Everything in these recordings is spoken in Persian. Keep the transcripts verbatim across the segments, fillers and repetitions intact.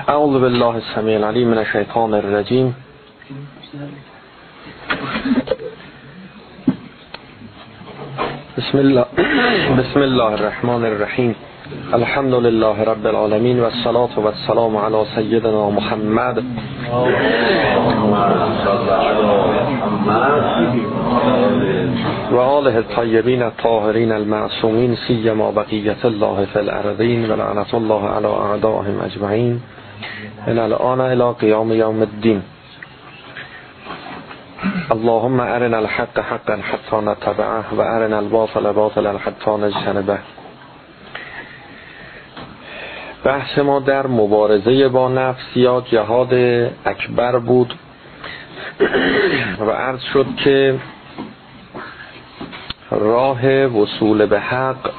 اعوذ بالله السمیع العلیم من الشیطان الرجیم. بسم الله بسم الله الرحمن الرحیم. الحمد لله رب العالمین و الصلاة و السلام علی سیدنا محمد و آله الطیبین الطاهرین المعصومین، سیما بقیت الله فی الارضین و لعنت الله علی اعدائهم اجمعین من الان الی قیام یوم الدین. اللهم ارنا الحق حقا حتی نتبعه و ارنا الباطل باطلا حتی نجتنبه. بحث ما در مبارزه با نفس یا جهاد اکبر بود و عرض شد که راه وصول به حق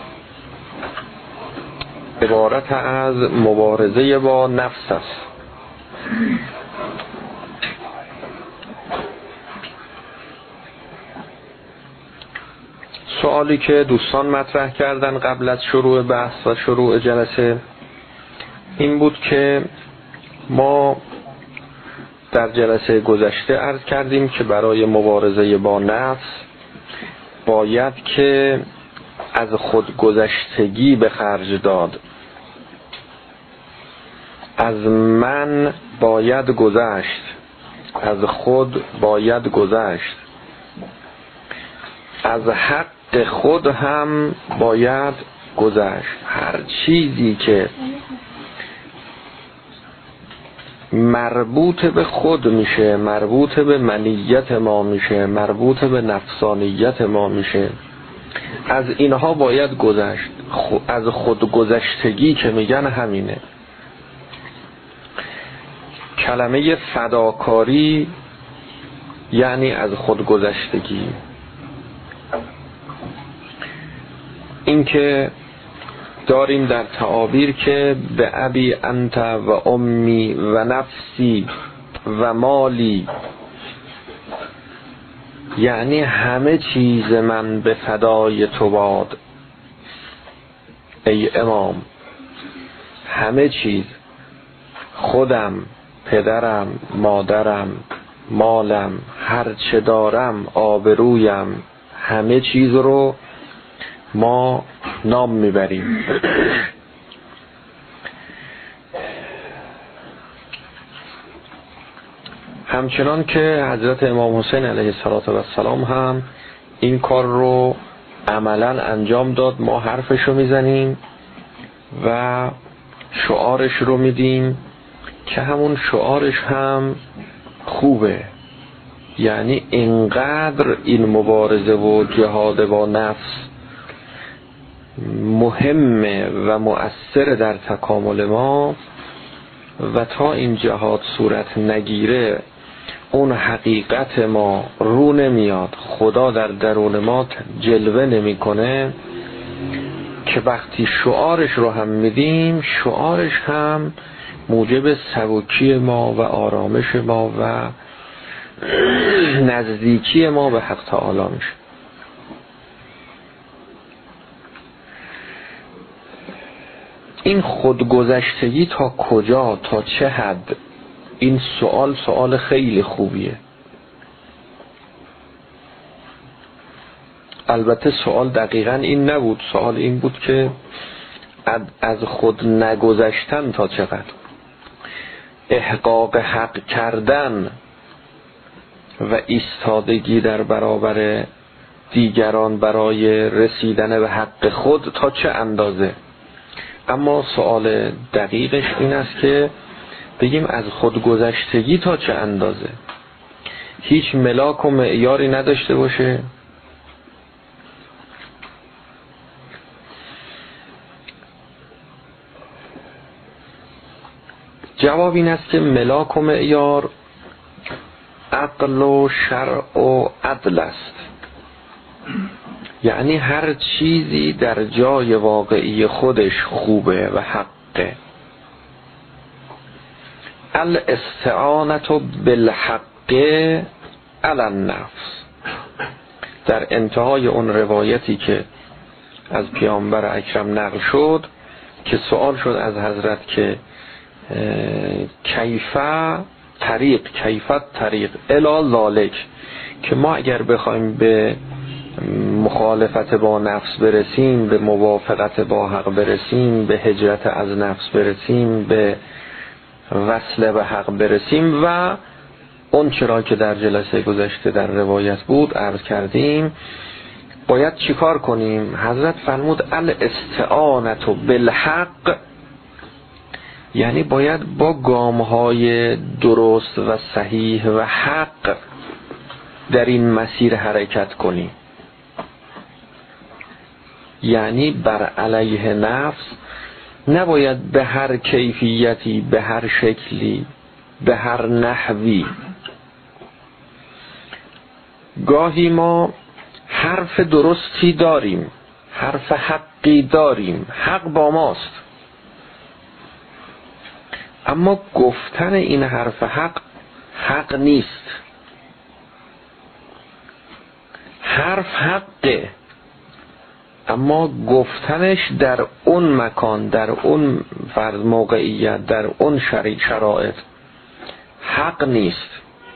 عبارت از مبارزه با نفس است. سوالی که دوستان مطرح کردن قبل از شروع بحث و شروع جلسه این بود که ما در جلسه گذشته عرض کردیم که برای مبارزه با نفس باید که از خودگذشتگی به خرج داد، از من باید گذشت، از خود باید گذشت، از حق خود هم باید گذشت. هر چیزی که مربوط به خود میشه، مربوط به منیت ما میشه، مربوط به نفسانیت ما میشه، از اینها باید گذشت. از خودگذشتگی که میگن همینه. کلمه فداکاری یعنی از خودگذشتگی. این که داریم در تعابیر که به ابی انت و امی و نفسی و مالی، یعنی همه چیز من به فدای تو باد ای امام. همه چیز، خودم، پدرم، مادرم، مالم، هر چه دارم، آبرویم، همه چیز رو ما نام میبریم. همچنان که حضرت امام حسین علیه السلام هم این کار رو عملا انجام داد. ما حرفش رو میزنیم و شعارش رو میدیم که همون شعارش هم خوبه. یعنی اینقدر این مبارزه و جهاد با نفس مهمه و مؤثر در تکامل ما و تا این جهاد صورت نگیره اون حقیقت ما رو نمیاد، خدا در درون ما جلوه نمی کنه، که وقتی شعارش رو هم میدیم شعارش هم موجب سبکی ما و آرامش ما و نزدیکی ما به حق تعالی میشه. این خودگذشتگی تا کجا، تا چه حد؟ این سوال سوال خیلی خوبیه. البته سوال دقیقاً این نبود. سوال این بود که از خود نگذشتن تا چقدر؟ احقاق حق کردن و ایستادگی در برابر دیگران برای رسیدن به حق خود تا چه اندازه؟ اما سوال دقیقش این است که بگیم از خودگذشتگی تا چه اندازه؟ هیچ ملاک و معیاری نداشته باشه؟ جواب این است که ملاک و معیار عقل و شرع و عدل است. یعنی هر چیزی در جای واقعی خودش خوبه و حقه. الاستعانة بالحق علی النفس. در انتهای اون روایتی که از پیامبر اکرم نقل شد که سوال شد از حضرت که کیفه طریق کیفت طریق الی ذالک، که ما اگر بخوایم به مخالفت با نفس برسیم، به موافقت با حق برسیم، به هجرت از نفس برسیم، به وصل به حق برسیم و اون چرا که در جلسه گذشته در روایت بود عرض کردیم، باید چیکار کنیم؟ حضرت فرمود الاستعانة بالحق، یعنی باید با گامهای درست و صحیح و حق در این مسیر حرکت کنیم. یعنی بر علیه نفس نباید به هر کیفیتی، به هر شکلی، به هر نحوی. گاهی ما حرف درستی داریم، حرف حقی داریم، حق با ماست، اما گفتن این حرف حق حق نیست. حرف حقه، اما گفتنش در اون مکان، در اون فرض موقعیت، در اون شرایط حق نیست.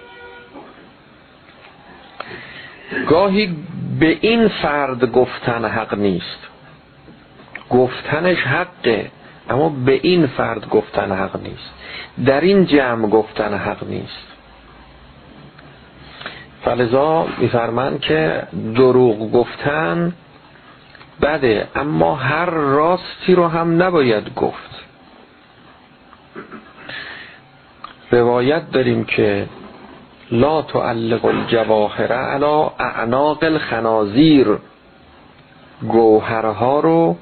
گاهی به این فرد گفتن حق نیست، گفتنش حقه اما به این فرد گفتن حق نیست، در این جمع گفتن حق نیست. فلذا میفرمان که دروغ گفتن بده، اما هر راستی رو هم نباید گفت. روایت داریم که لا تعلق الجواهر علی اعناق الخنازیر، گوهرها رو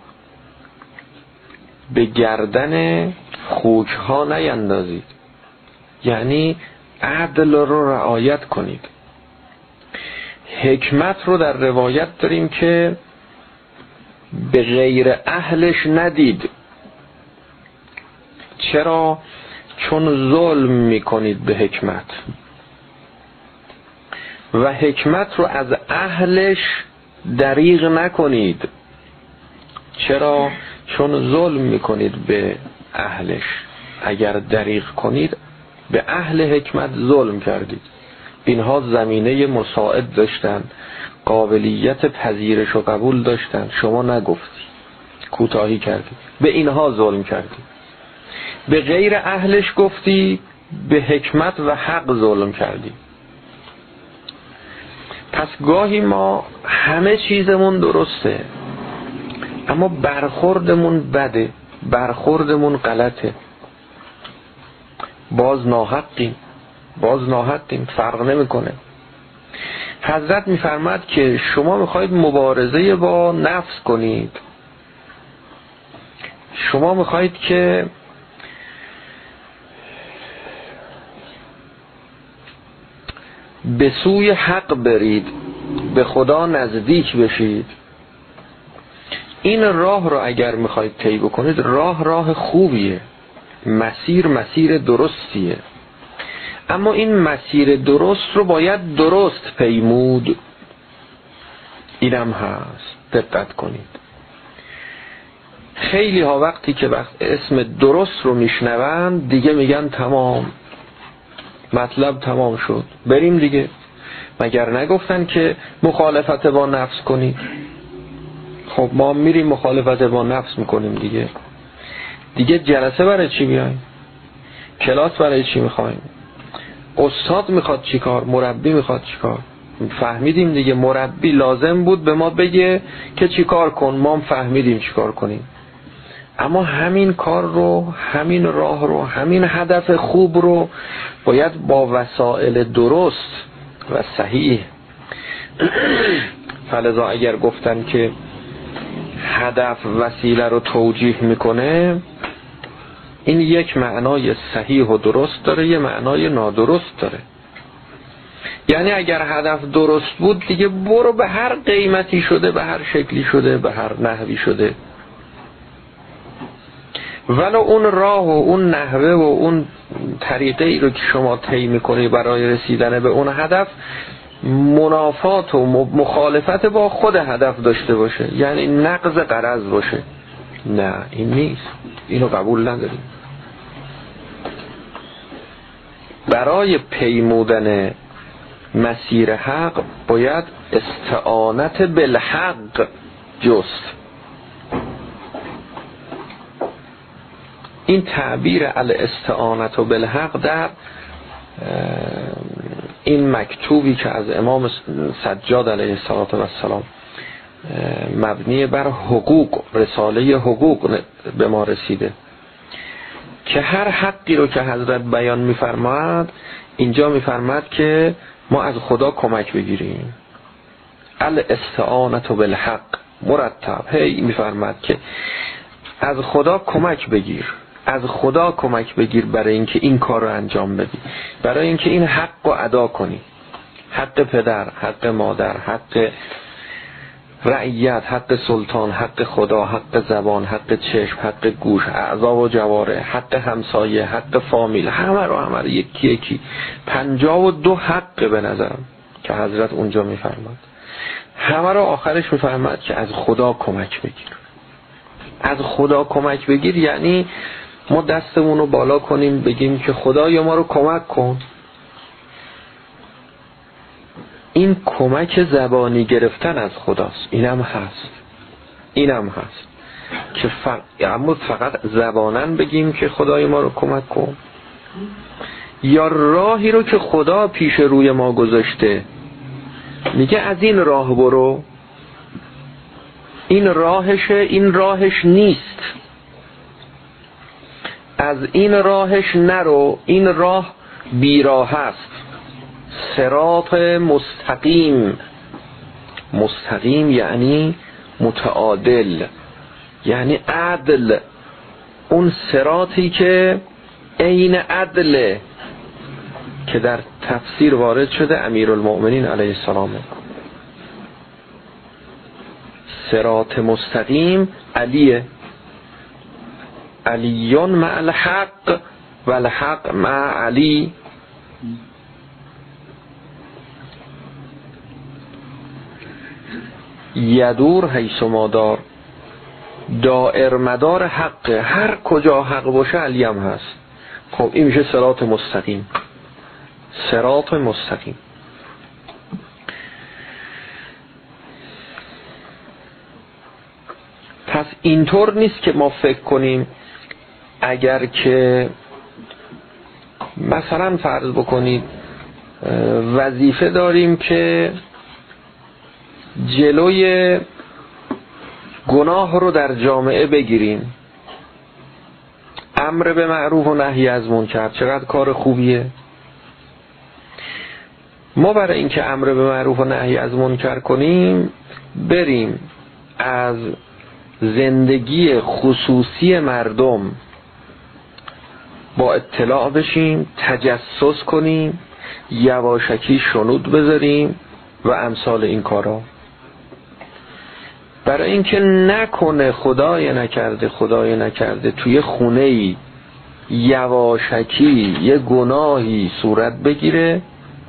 به گردن خوکها نیندازید، یعنی عدل رو رعایت کنید. حکمت رو در روایت داریم که به غیر اهلش ندید. چرا؟ چون ظلم میکنید به حکمت، و حکمت رو از اهلش دریغ نکنید. چرا؟ چون ظلم میکنید به اهلش. اگر دریغ کنید به اهل حکمت ظلم کردید. اینها زمینه مساعد داشتن، قابلیت پذیرش و قبول داشتن، شما نگفتی، کوتاهی کردی، به اینها ظلم کردی. به غیر اهلش گفتی، به حکمت و حق ظلم کردی. پس گاهی ما همه چیزمون درسته اما برخوردمون بده، برخوردمون غلطه، باز ناحقیم، باز ناحقیم، فرق نمیکنه. حضرت میفرماد که شما میخواید مبارزه با نفس کنید، شما میخواید که به سوی حق برید، به خدا نزدیک بشید. این راه رو اگر میخواید طی بکنید، راه راه خوبیه، مسیر مسیر درستیه، اما این مسیر درست رو باید درست پیمود. اینم هست، دقت کنید. خیلی ها وقتی که وقت اسم درست رو میشنوند دیگه میگن تمام، مطلب تمام شد، بریم دیگه. مگر نگفتن که مخالفت با نفس کنید؟ خب ما میریم مخالفت با نفس میکنیم دیگه. دیگه جلسه برای چی بیایم؟ کلاس برای چی میخوایم؟ استاد میخواد چی کار؟ مربی میخواد چی کار؟ فهمیدیم دیگه. مربی لازم بود به ما بگه که چی کار کن، ما هم فهمیدیم چی کار کنیم. اما همین کار رو، همین راه رو، همین هدف خوب رو باید با وسایل درست و صحیح. فلذا اگر گفتن که هدف وسیله رو توجیه میکنه، این یک معنای صحیح و درست داره، یه معنای نادرست داره. یعنی اگر هدف درست بود دیگه برو به هر قیمتی شده، به هر شکلی شده، به هر نحوی شده، ولو اون راه و اون نحوه و اون طریقه ای رو که شما طی میکنی برای رسیدن به اون هدف منافات و مخالفت با خود هدف داشته باشه، یعنی نقض غرض باشه، نه این نیست، اینو قبول نداریم. برای پیمودن مسیر حق باید استعانت بالحق جست. این تعبیر الاستعانت بالحق در این مکتوبی که از امام سجاد علیه السلام مبنی بر حقوق، رساله حقوق به ما رسیده که هر حقی رو که حضرت بیان می‌فرماد اینجا می‌فرماد که ما از خدا کمک بگیریم. الاستعانت بالحق مرتب هی می‌فرماد که از خدا کمک بگیر، از خدا کمک بگیر برای اینکه این کار رو انجام بدی، برای اینکه این حق رو ادا کنی. حق پدر، حق مادر، حق رعیت، حق سلطان، حق خدا، حق زبان، حق چشم، حق گوش، اعضا و جواره، حق همسایه، حق فامیل، همه رو همه رو یکی یکی پنجاه و دو حق به نظرم که حضرت اونجا میفرماد. همه رو آخرش میفرماد که از خدا کمک بگیر. از خدا کمک بگیر یعنی ما دستمون رو بالا کنیم بگیم که خدایا ما رو کمک کن. این کمک زبانی گرفتن از خداست، اینم هست اینم هست که فقط, اما فقط زبانن بگیم که خدای ما رو کمک کن، یا راهی رو که خدا پیش روی ما گذاشته میگه از این راه برو، این راهشه، این راهش نیست، از این راهش نرو، این راه بیراه است. صراط مستقیم، مستقیم یعنی متعادل، یعنی عدل، اون صراطی که عین عدله که در تفسیر وارد شده امیرالمؤمنین علیه السلام. صراط مستقیم علیه، علیون مع الحق و الحق مع علی. یدور حیث ما دار، دائر مدار حق، هر کجا حق باشه علی هم هست. خب این میشه صراط مستقیم. صراط مستقیم پس اینطور نیست که ما فکر کنیم اگر که مثلا فرض بکنید وظیفه داریم که جلوی گناه رو در جامعه بگیریم، امر به معروف و نهی از منکر چقدر کار خوبیه. ما برای اینکه امر به معروف و نهی از منکر کنیم بریم از زندگی خصوصی مردم با اطلاع بشیم، تجسس کنیم، یواشکی شنود بذاریم و امثال این کارا، برای اینکه نکنه خدای نکرده خدای نکرده توی خونه‌ای یواشکی یه گناهی صورت بگیره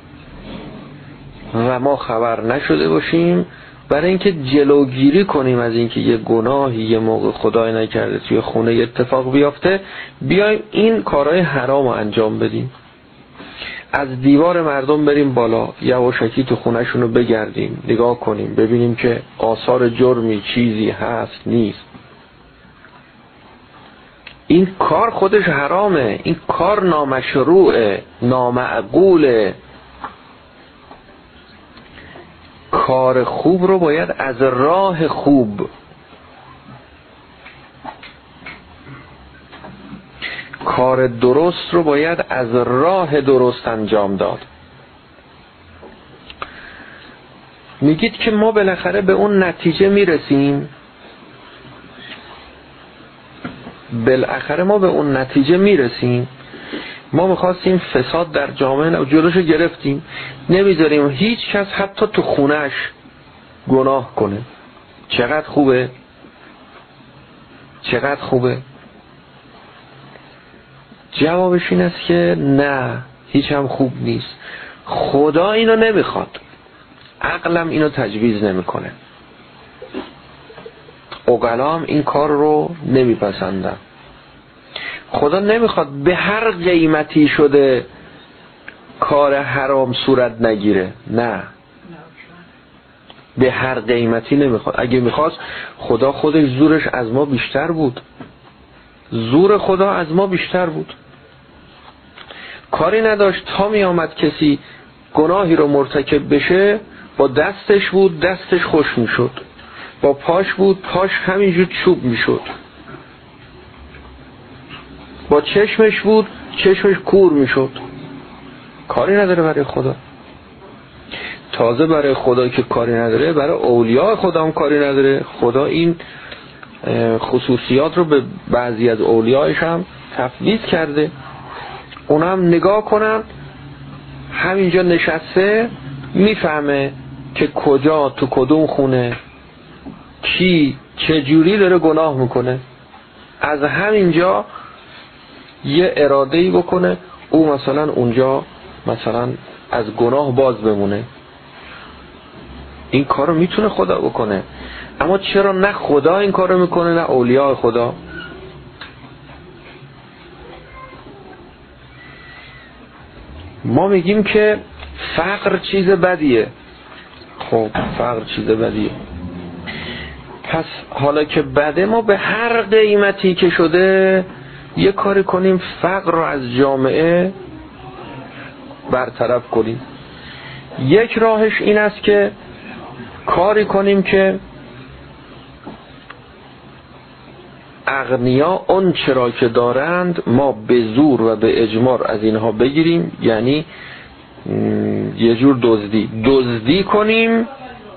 و ما خبر نشده باشیم، برای اینکه جلوگیری کنیم از اینکه یه گناهی یه موقع خدای نکرده توی خونه اتفاق بیافته، بیایم این کارهای حرام رو انجام بدیم، از دیوار مردم بریم بالا، یواشکی تو خونه‌شون رو بگردیم، نگاه کنیم ببینیم که آثار جرمی چیزی هست نیست. این کار خودش حرامه، این کار نامشروعه، نامعقوله. کار خوب رو باید از راه خوب، کار درست رو باید از راه درست انجام داد. میگید که ما بالاخره به اون نتیجه میرسیم، بالاخره ما به اون نتیجه میرسیم. ما میخواستیم فساد در جامعه و جلوشو گرفتیم، نمیذاریم هیچ کس حتی تو خونهش گناه کنه. چقدر خوبه، چقدر خوبه. جوابش این است که نه، هیچ هم خوب نیست. خدا اینو نمیخواد، عقلم اینو تجویز نمیکنه، عقلام این کار رو نمیپسندن. خدا نمیخواد به هر قیمتی شده کار حرام صورت نگیره، نه، به هر قیمتی نمیخواد. اگه میخواست خدا خودش زورش از ما بیشتر بود، زور خدا از ما بیشتر بود. کاری نداشت تا می آمد کسی گناهی رو مرتکب بشه، با دستش بود دستش خوش می شد، با پاش بود پاش همینجور چوب می شد، با چشمش بود چشمش کور می شد. کاری نداره برای خدا. تازه برای خدا که کاری نداره، برای اولیاء خدا هم کاری نداره. خدا این خصوصیات رو به بعضی از اولیاءش هم تفویض کرده. اونم نگاه کنن همینجا نشسته میفهمه که کجا تو کدوم خونه کی چجوری داره گناه میکنه، از همینجا یه اراده‌ای بکنه او مثلا اونجا مثلا از گناه باز بمونه. این کار رو میتونه خدا بکنه، اما چرا نه خدا این کار رو میکنه نه اولیاء خدا؟ ما میگیم که فقر چیز بدیه. خب فقر چیز بدیه، پس حالا که بده ما به هر قیمتی که شده یه کاری کنیم فقر رو از جامعه برطرف کنیم. یک راهش این است که کاری کنیم که اغنیا اون چرا که دارند ما به زور و به اجمار از اینها بگیریم، یعنی یه جور دزدی دزدی کنیم،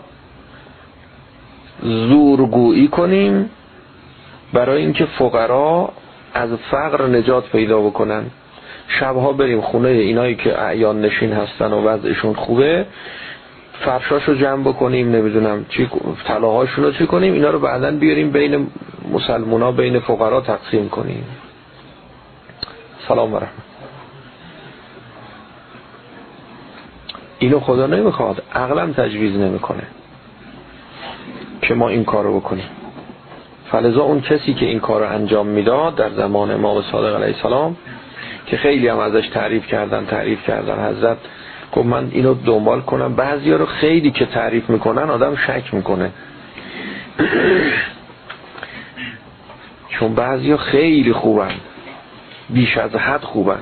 زورگویی کنیم برای اینکه فقرا از فقر نجات پیدا بکنن. شبها بریم خونه اینایی که اعیان نشین هستن و وضعشون خوبه، فرشاشو جمع بکنیم، نمیدونم چی طلاهاشون رو چی کنیم، اینا رو بعداً بیاریم بین مسلمونا بین فقرا تقسیم کنیم. سلام و رحمت. اینو خدا نمیخواد، عقلم تجویز نمیکنه که ما این کار رو بکنیم. فلذا اون کسی که این کار رو انجام میداد در زمان امام صادق علیه السلام که خیلی هم ازش تعریف کردن تعریف کردن حضرت گفت من اینو دنبال کنم. بعضیا رو خیلی که تعریف میکنن آدم شک میکنه چون بعضیا خیلی خوبن، بیش از حد خوبن،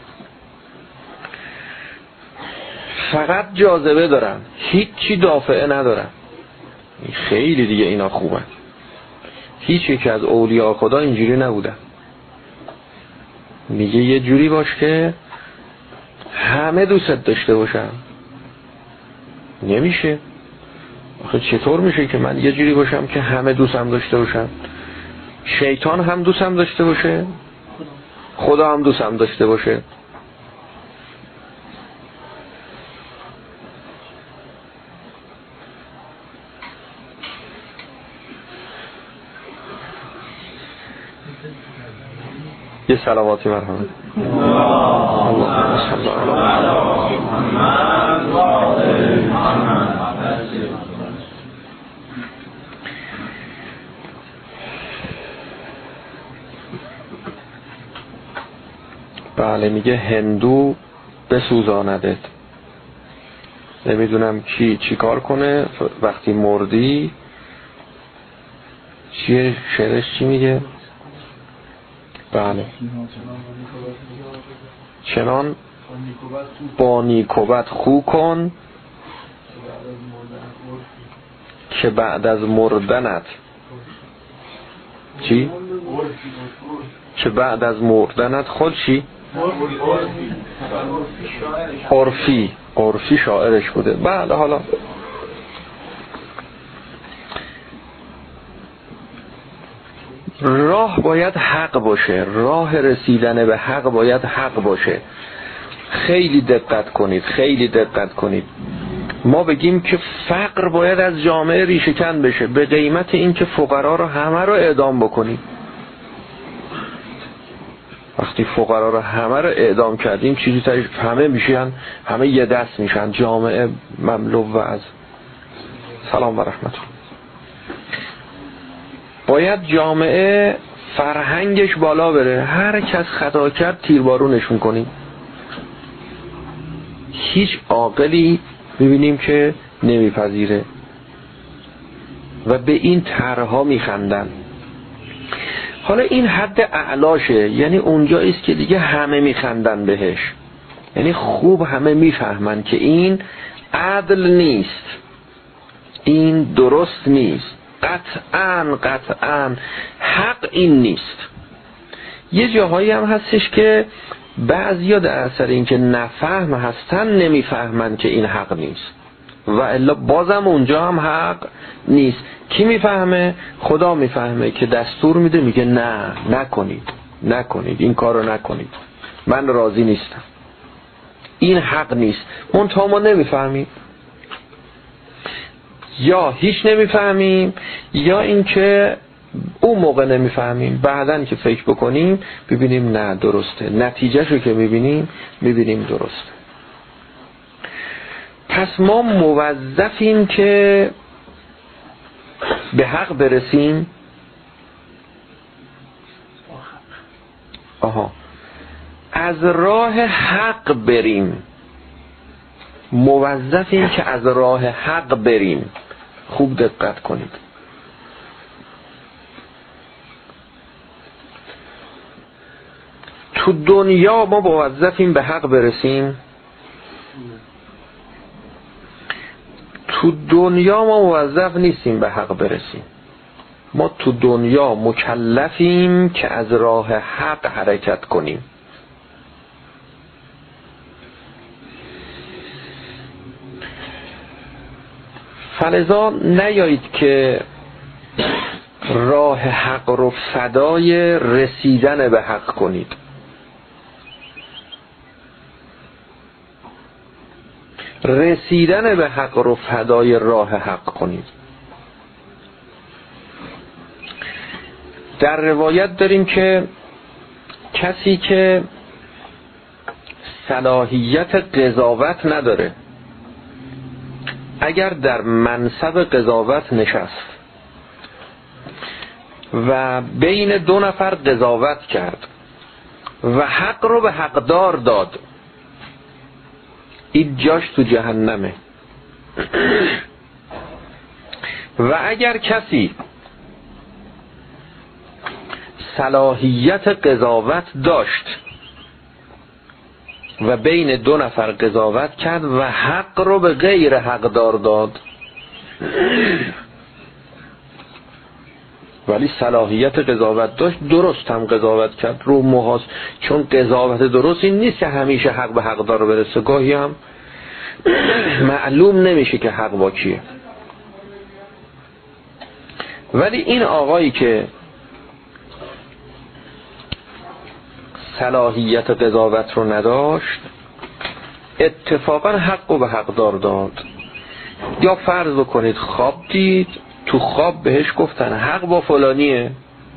فقط جاذبه دارن، هیچی دافعه ندارن. خیلی دیگه اینا خوبن. هیچ یک از اولیاء خدا اینجوری نبودن. میگه یه جوری باش که همه دوست داشته باشن. نمیشه. آخه چطور میشه که من یه جوری باشم که همه دوستم داشته باشن؟ شیطان هم دوستم داشته باشه، خدا هم دوستم داشته باشه. یه سلاماتی مرحمت. اللهم صل علی محمد و آل محمد. بله میگه هندو بسوزاندت. نمیدونم کی چی کار کنه وقتی مردی. چیه شعرش چی میگه؟ بله چنان با نیکوبت خو کن که بعد از مردنت چی؟ که بعد از مردنت خود چی؟ عرفی عرفی شاعرش بوده. بله حالا راه باید حق باشه، راه رسیدن به حق باید حق باشه. خیلی دقت کنید، خیلی دقت کنید. ما بگیم که فقر باید از جامعه ریشه کن بشه به قیمت این که فقرا رو همه رو اعدام بکنیم. وقتی فقرا رو همه رو اعدام کردیم چیزی تایش همه میشن، همه یه دست میشن، جامعه مملو و از سلام و رحمت. باید جامعه فرهنگش بالا بره، هر کس خطا کرد تیربارونشون کنیم. هیچ عاقلی میبینیم که نمیپذیره و به این طرحها میخندن. حالا این حد اعلاشه، یعنی اونجایی است که دیگه همه میخندن بهش، یعنی خوب همه میفهمن که این عدل نیست، این درست نیست، قطعاً قطعاً حق این نیست. یه جاهایی هم هستش که بعضیا در اثر این که نفهم هستن نمیفهمن که این حق نیست و الا بازم اونجا هم حق نیست. کی میفهمه؟ خدا میفهمه که دستور میده، میگه نه نکنید نکنید این کارو نکنید، من راضی نیستم، این حق نیست. منتها ما نمیفهمیم، یا هیچ نمیفهمیم یا اینکه اون موقع نمیفهمیم، بعدن که فکر بکنیم ببینیم نه درسته، نتیجهشو که میبینیم میبینیم درسته. پس ما موظفیم که به حق برسیم. آها، از راه حق بریم، موظفیم که از راه حق بریم. خوب دقت کنید. تو دنیا ما موظفیم به حق برسیم، تو دنیا ما موظف نیستیم به حق برسیم. ما تو دنیا مکلفیم که از راه حق حرکت کنیم. فلذا نیایید که راه حق رو فدای رسیدن به حق کنید. رسیدن به حق رو فدای راه حق کنید. در روایت داریم که کسی که صلاحیت قضاوت نداره اگر در منصب قضاوت نشست و بین دو نفر قضاوت کرد و حق رو به حقدار داد، این جاش تو جهنمه. و اگر کسی صلاحیت قضاوت داشت و بین دو نفر قضاوت کرد و حق رو به غیر حقدار داد، ولی صلاحیت قضاوت داشت، درست هم قضاوت کرد رو محاس، چون قضاوت درست این نیست که همیشه حق به حقدار برسه، گاهی هم معلوم نمیشه که حق با کیه. ولی این آقایی که صلاحیت قضاوت رو نداشت اتفاقا حق رو به حقدار داد. یا فرض بکنید خواب دید، تو خواب بهش گفتن حق با فلانیه،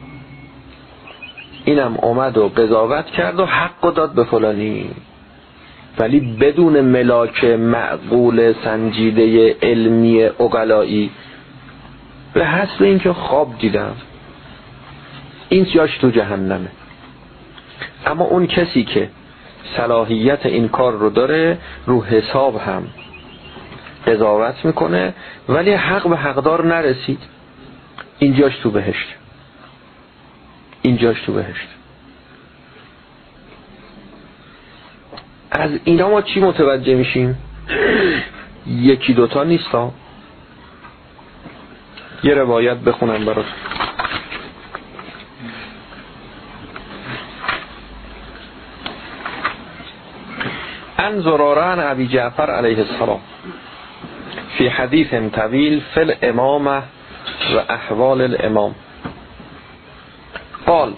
اینم اومد و قضاوت کرد و حق رو داد به فلانی، ولی بدون ملاک معقول سنجیده علمی عقلایی، به حسب اینکه خواب دیدم. این جاش تو جهنمه. اما اون کسی که صلاحیت این کار رو داره رو حساب هم قضاوت میکنه ولی حق به حقدار نرسید، اینجاش تو بهشت، اینجاش تو بهشت. از اینا ما چی متوجه میشیم؟ یکی دوتا نیست ها. یه روایت بخونم برات. عن زراره عن ابی جعفر علیه السلام فی حدیث طویل فی الامامه و احوال الامام قال،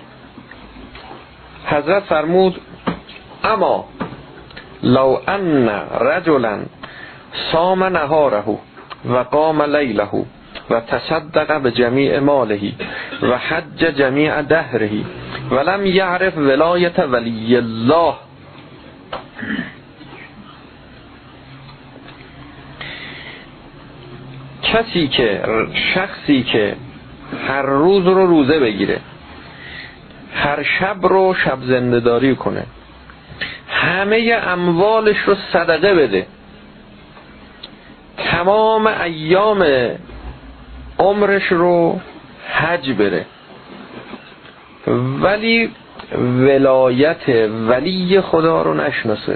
حضرت فرمود اما لو ان رجلا صام نهاره و قام لیله و تصدق بجمیع ماله و حج جمیع دهره ولم یعرف ولایت ولی الله، کسی که شخصی که هر روز رو روزه بگیره، هر شب رو شب زنده‌داری کنه، همه اموالش رو صدقه بده، تمام ایام عمرش رو حج بره، ولی ولایت ولی خدا رو نشناسه،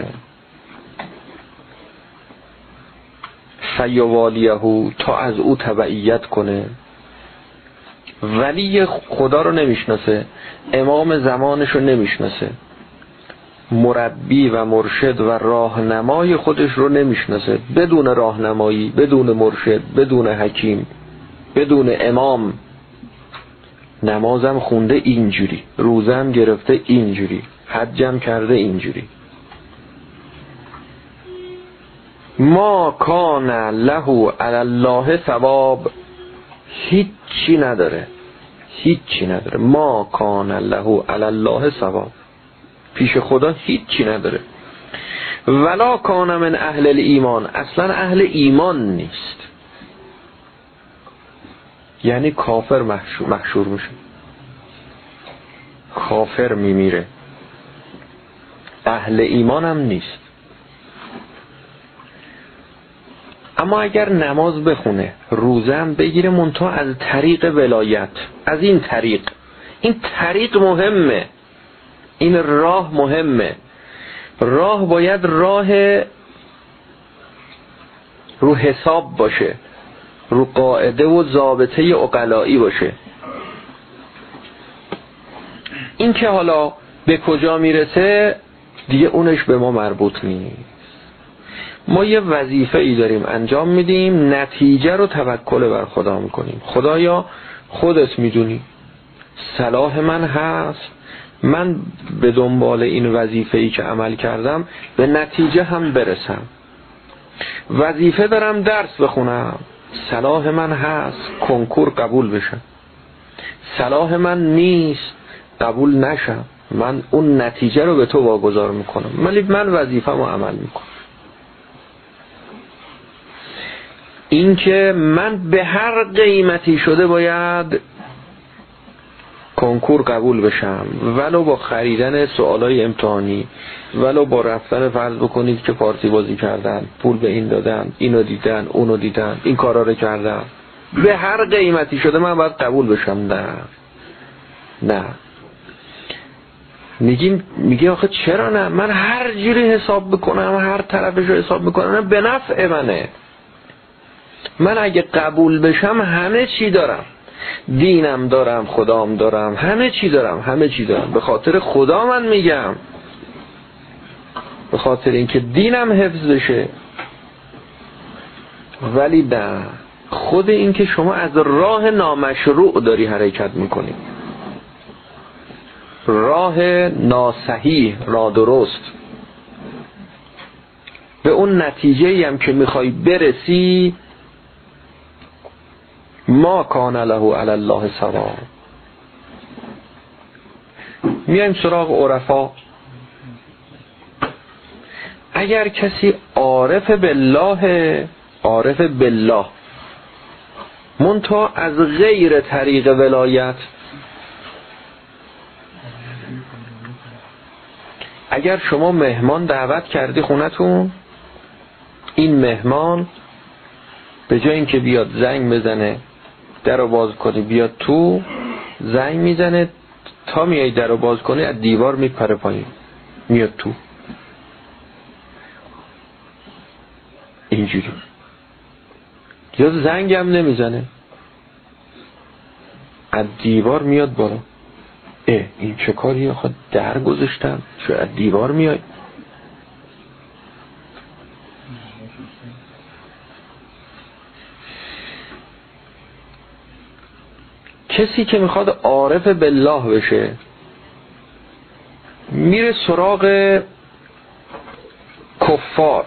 فیوالیهو تا از او تبعیت کنه، ولی خدا رو نمیشناسه، امام زمانش رو نمیشناسه، مربی و مرشد و راهنمای خودش رو نمیشناسه، بدون راهنمایی، بدون مرشد، بدون حکیم، بدون امام، نمازم خونده اینجوری، روزم گرفته اینجوری، حجم کرده اینجوری، ما کان له علی الله ثواب، هیچی نداره، هیچی نداره، ما کان له علی الله ثواب، پیش خدا هیچی نداره، ولا کان من اهل الایمان، اصلا اهل ایمان نیست، یعنی کافر محشور, محشور میشه، کافر میمیره، اهل ایمان هم نیست. اما اگر نماز بخونه، روزه هم بگیره، منتها از طریق ولایت، از این طریق، این طریق مهمه، این راه مهمه، راه باید راه رو حساب باشه، رو قاعده و ضابطه عقلائی باشه. این که حالا به کجا میرسه دیگه اونش به ما مربوط نیست. ما یه وظیفه ای داریم انجام میدیم، نتیجه رو توکل بر خدا میکنیم. خدایا خودت میدونی صلاح من هست، من به دنبال این وظیفه ای که عمل کردم به نتیجه هم برسم. وظیفه دارم درس بخونم، صلاح من هست کنکور قبول بشم، صلاح من نیست قبول نشم، من اون نتیجه رو به تو واگذار میکنم، ولی من وظیفه‌مو عمل میکنم. این که من به هر قیمتی شده باید کنکور قبول بشم، ولو با خریدن سوالای امتحانی، ولو با رفتن، فرض بکنید که پارتی بازی کردن، پول به این دادن، اینو دیدن، اونو دیدن، این کارا رو کردن، به هر قیمتی شده من باید قبول بشم. نه نه میگیم میگه آخه چرا نه، من هر جوری حساب بکنم، هر طرفش رو حساب میکنم به نفع منه، من اگه قبول بشم همه چی دارم، دینم دارم، خدام دارم، همه چی دارم، همه چی دارم، به خاطر خدا من میگم، به خاطر اینکه دینم حفظ بشه. ولی نه، خود اینکه شما از راه نامشروع داری حرکت میکنی، راه ناصحیح، نادرست، به اون نتیجه‌ای هم که میخوای برسی، ما کان له علی الله ثواب. میایم سراغ عرفا. اگر کسی عارف بالله، عارف بالله منتها از غیر طریق ولایت، اگر شما مهمان دعوت کردی خونتون، این مهمان به جای اینکه بیاد زنگ بزنه درو باز کنی بیاد تو، زنگ میزنه تا میای درو باز کنی از دیوار میپره پایین میاد تو، اینجوری. یا زنگ هم نمیزنه از دیوار میاد بالا. اه این چه کاری آخه، در گذاشتم چه از دیوار میای؟ کسی که میخواد عارف بالله بشه میره سراغ کفار،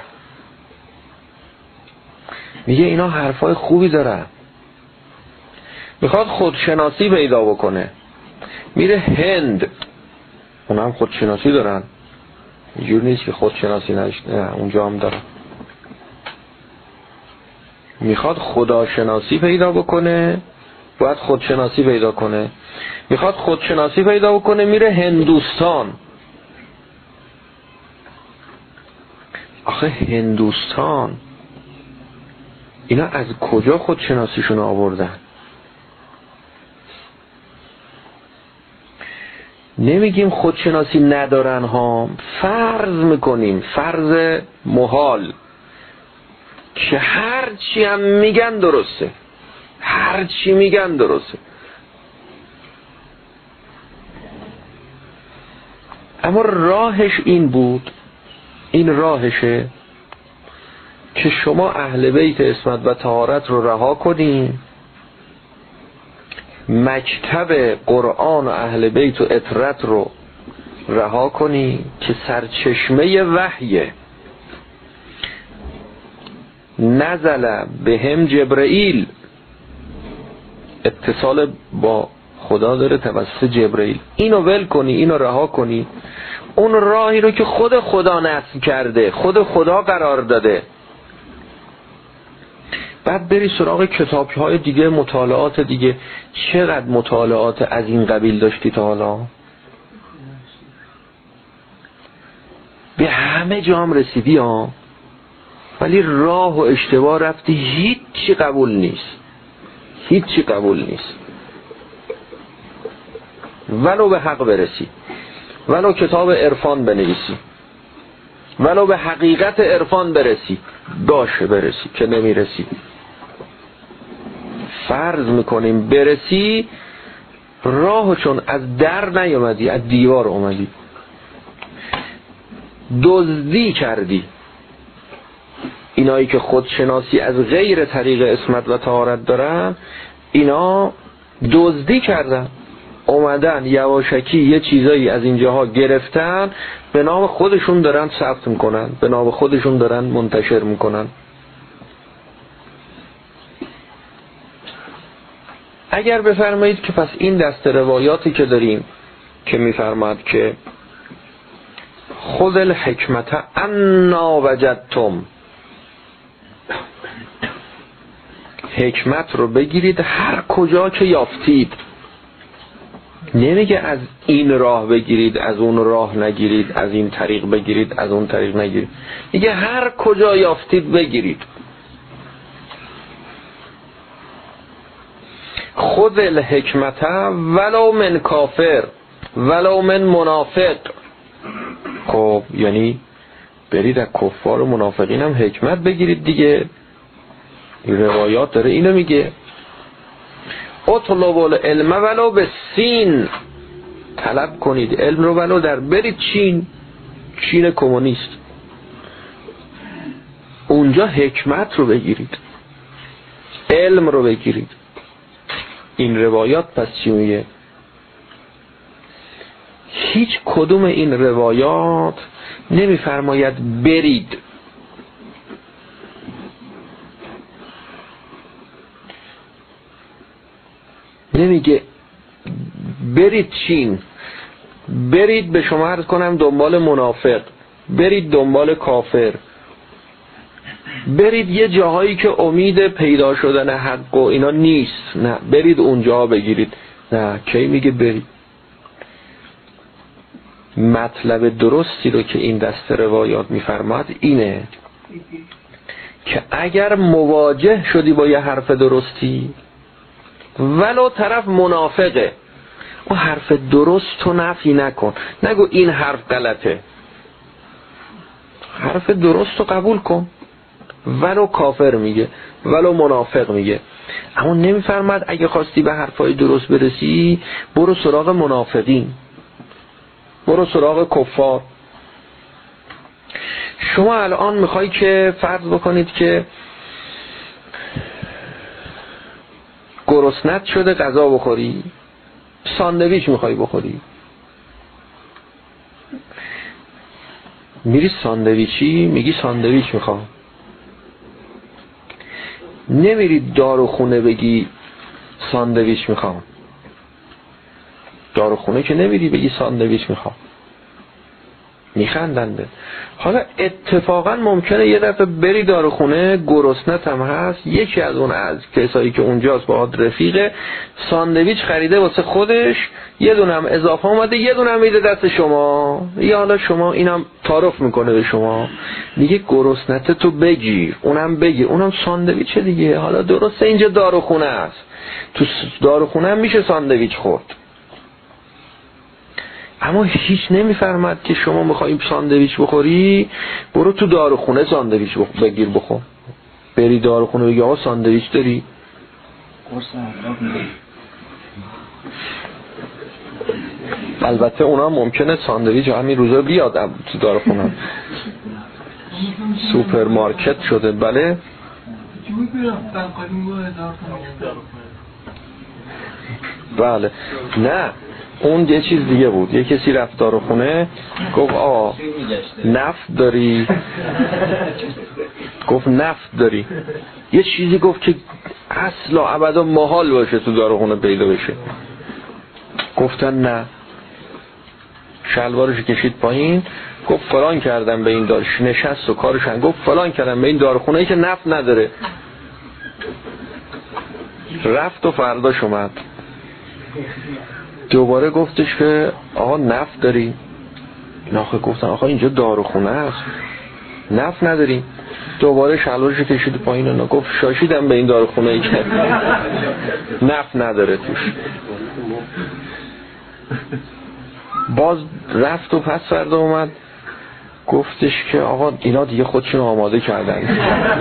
میگه اینا حرفای خوبی دارن، میخواد خودشناسی پیدا بکنه، میره هند، اونا هم خودشناسی دارن، اینجور نیست که خودشناسی نداشته، نه اونجا هم دارن. میخواد خداشناسی پیدا بکنه، باید خودشناسی پیدا کنه. میخواد خودشناسی پیدا بکنه، میره هندوستان. آخه هندوستان اینا از کجا خودشناسیشون آوردن؟ نمیگیم خودشناسی ندارن ها، فرض میکنیم، فرض محال که هر چی هم میگن درسته، هر چی میگن درسته. اما راهش این بود، این راهشه که شما اهل بیت عصمت و طهارت رو رها کنین، مکتب قرآن و اهل بیت و اطرت رو رها کنی که سرچشمه وحیه. نزل بهم جبرائیل، اتصال با خدا داره توسط جبرائیل. اینو ول کنی، اینو رها کنی، اون راهی رو که خود خدا نصب کرده، خود خدا قرار داده، بعد بری سراغ کتاب‌های دیگه، مطالعات دیگه. چقدر مطالعات از این قبیل داشتی تا حالا؟ به همه جام رسیدی ها، ولی راه و اشتباه رفتی، هیچی قبول نیست، هیچی قبول نیست. ولو به حق برسی، ولو کتاب عرفان بنویسی، ولو به حقیقت عرفان برسی، باشه برسی، که نمیرسی فرض میکنیم برسی، راهو چون از در نیومدی، از دیوار اومدی، دزدی کردی. اینایی که خودشناسی از غیر طریق عصمت و طهارت دارن، اینا دزدی کردن، اومدن یواشکی یه چیزایی از اینجاها گرفتن، به نام خودشون دارن ثبت میکنن، به نام خودشون دارن منتشر میکنن. اگر بفرمایید که پس این دست روایاتی که داریم که میفرماد که خذ الحکمت انا وجدتم، حکمت رو بگیرید هر کجا که یافتید. نمیگه از این راه بگیرید، از اون راه نگیرید، از این طریق بگیرید، از اون طریق نگیرید. میگه هر کجا یافتید بگیرید. خذ الحکمت ولو من کافر ولو من منافق. خب یعنی برید از کفار و منافقین هم حکمت بگیرید دیگه. این روایات داره اینو میگه. اطلب العلم ولو به سین، طلب کنید علم رو ولو در برید چین، چین کمونیست، اونجا حکمت رو بگیرید، علم رو بگیرید. این روایات پس چی میگه؟ هیچ کدوم این روایات نمیفرماید برید، نمیگه برید چین، برید به شما عرض کنم دنبال منافق، برید دنبال کافر، برید یه جاهایی که امید پیدا شدن حق و اینا نیست، نه برید اونجا بگیرید. نه، کی میگه برید؟ مطلب درستی رو که این دست روایات میفرماد اینه که اگر مواجه شدی با یه حرف درستی، ولو طرف منافقه، اون حرف درست تو نفی نکن، نگو این حرف غلطه، حرف درست رو قبول کن. ولو کافر میگه، ولو منافق میگه. اما نمیفرماد اگه خواستی به حرفای درست برسی برو سراغ منافقین، برو سراغ کفار. شما الان میخوای که فرض بکنید که گرسنت شده غذا بخوری، ساندویچ میخوای بخوری، میری ساندویچی میگی ساندویچ میخوام، نمیری داروخونه بگی ساندویچ میخوام. داروخونه که نمیری بگی ساندویچ میخوام، میخندنده. حالا اتفاقا ممکنه یه دفعه بری داروخونه گرسنت هم هست، یکی از اون از کسایی که اونجاست با رفیقه ساندویچ خریده واسه خودش، یه دونه هم اضافه اومده، یه دونه هم میده دست شما، یا حالا شما اینم تعارف میکنه به شما، میگه گرسنت تو بگیر، اونم بگیر، اونم ساندویچ دیگه. حالا درسته اینجا داروخونه است، تو داروخونه هم میشه ساندویچ خورد، اما هیچ نمیفرمد که شما میخوایی ساندویچ بخوری برو تو داروخونه ساندویچ بگیر بخور. بری داروخونه بگی آقا ساندویچ داری؟ البته اونا ممکنه ساندویچ همین روزا بیاد تو داروخونه، سوپرمارکت شده. بله بله نه اون یه چیز دیگه بود. یه کسی رفت داروخونه گفت آ نفت داری؟ گفت نفت داری. یه چیزی گفت که اصلا ابدا محال باشه تو داروخونه پیدا بشه. گفتن نه. شلوارش کشید پایین گفت فلان کردم به این دارش، نشست و کارشن گفت فلان کردم به این داروخونه ای که نفت نداره. رفت و فرداش اومد دوباره گفتش که آقا نفت داری؟ ناخه گفتن آقا اینجا داروخونه است نفت نداری. دوباره شلوارش کشید پایین و گفت شاشیدم به این داروخونه ای که نفت نداره توش. باز رفت و پس فردا اومد گفتش که آقا اینا دیگه خودشون آماده کردن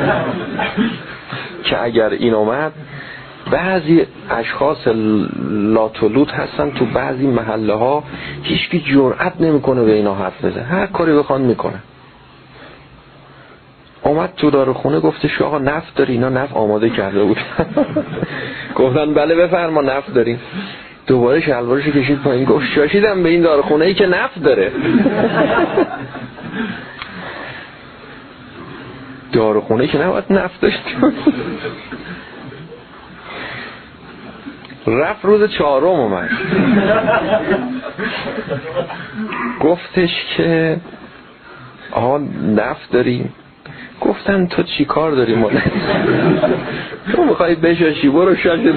که اگر این اومد. بعضی اشخاص لاتولوت هستن تو بعضی محله ها هیچ کی جرئت نمیکنه به اینا حرف بزنه، هر کاری بخوان میکنه. اومد تو داروخونه گفتش آقا نفت داری؟ اینا نفت آماده کرده بود. گفتن بله بفرما نفت داریم. دوباره شلوارش کشید پایین گفت شاشیدم به این داروخونه ای که نفت داره. داروخونه که نباید نفت داشت. رفت روز چهارم اومد گفتش که آها نفت داریم. گفتن تو چی کار داری ماله؟ تو میخوایی بشاشی برو شاشی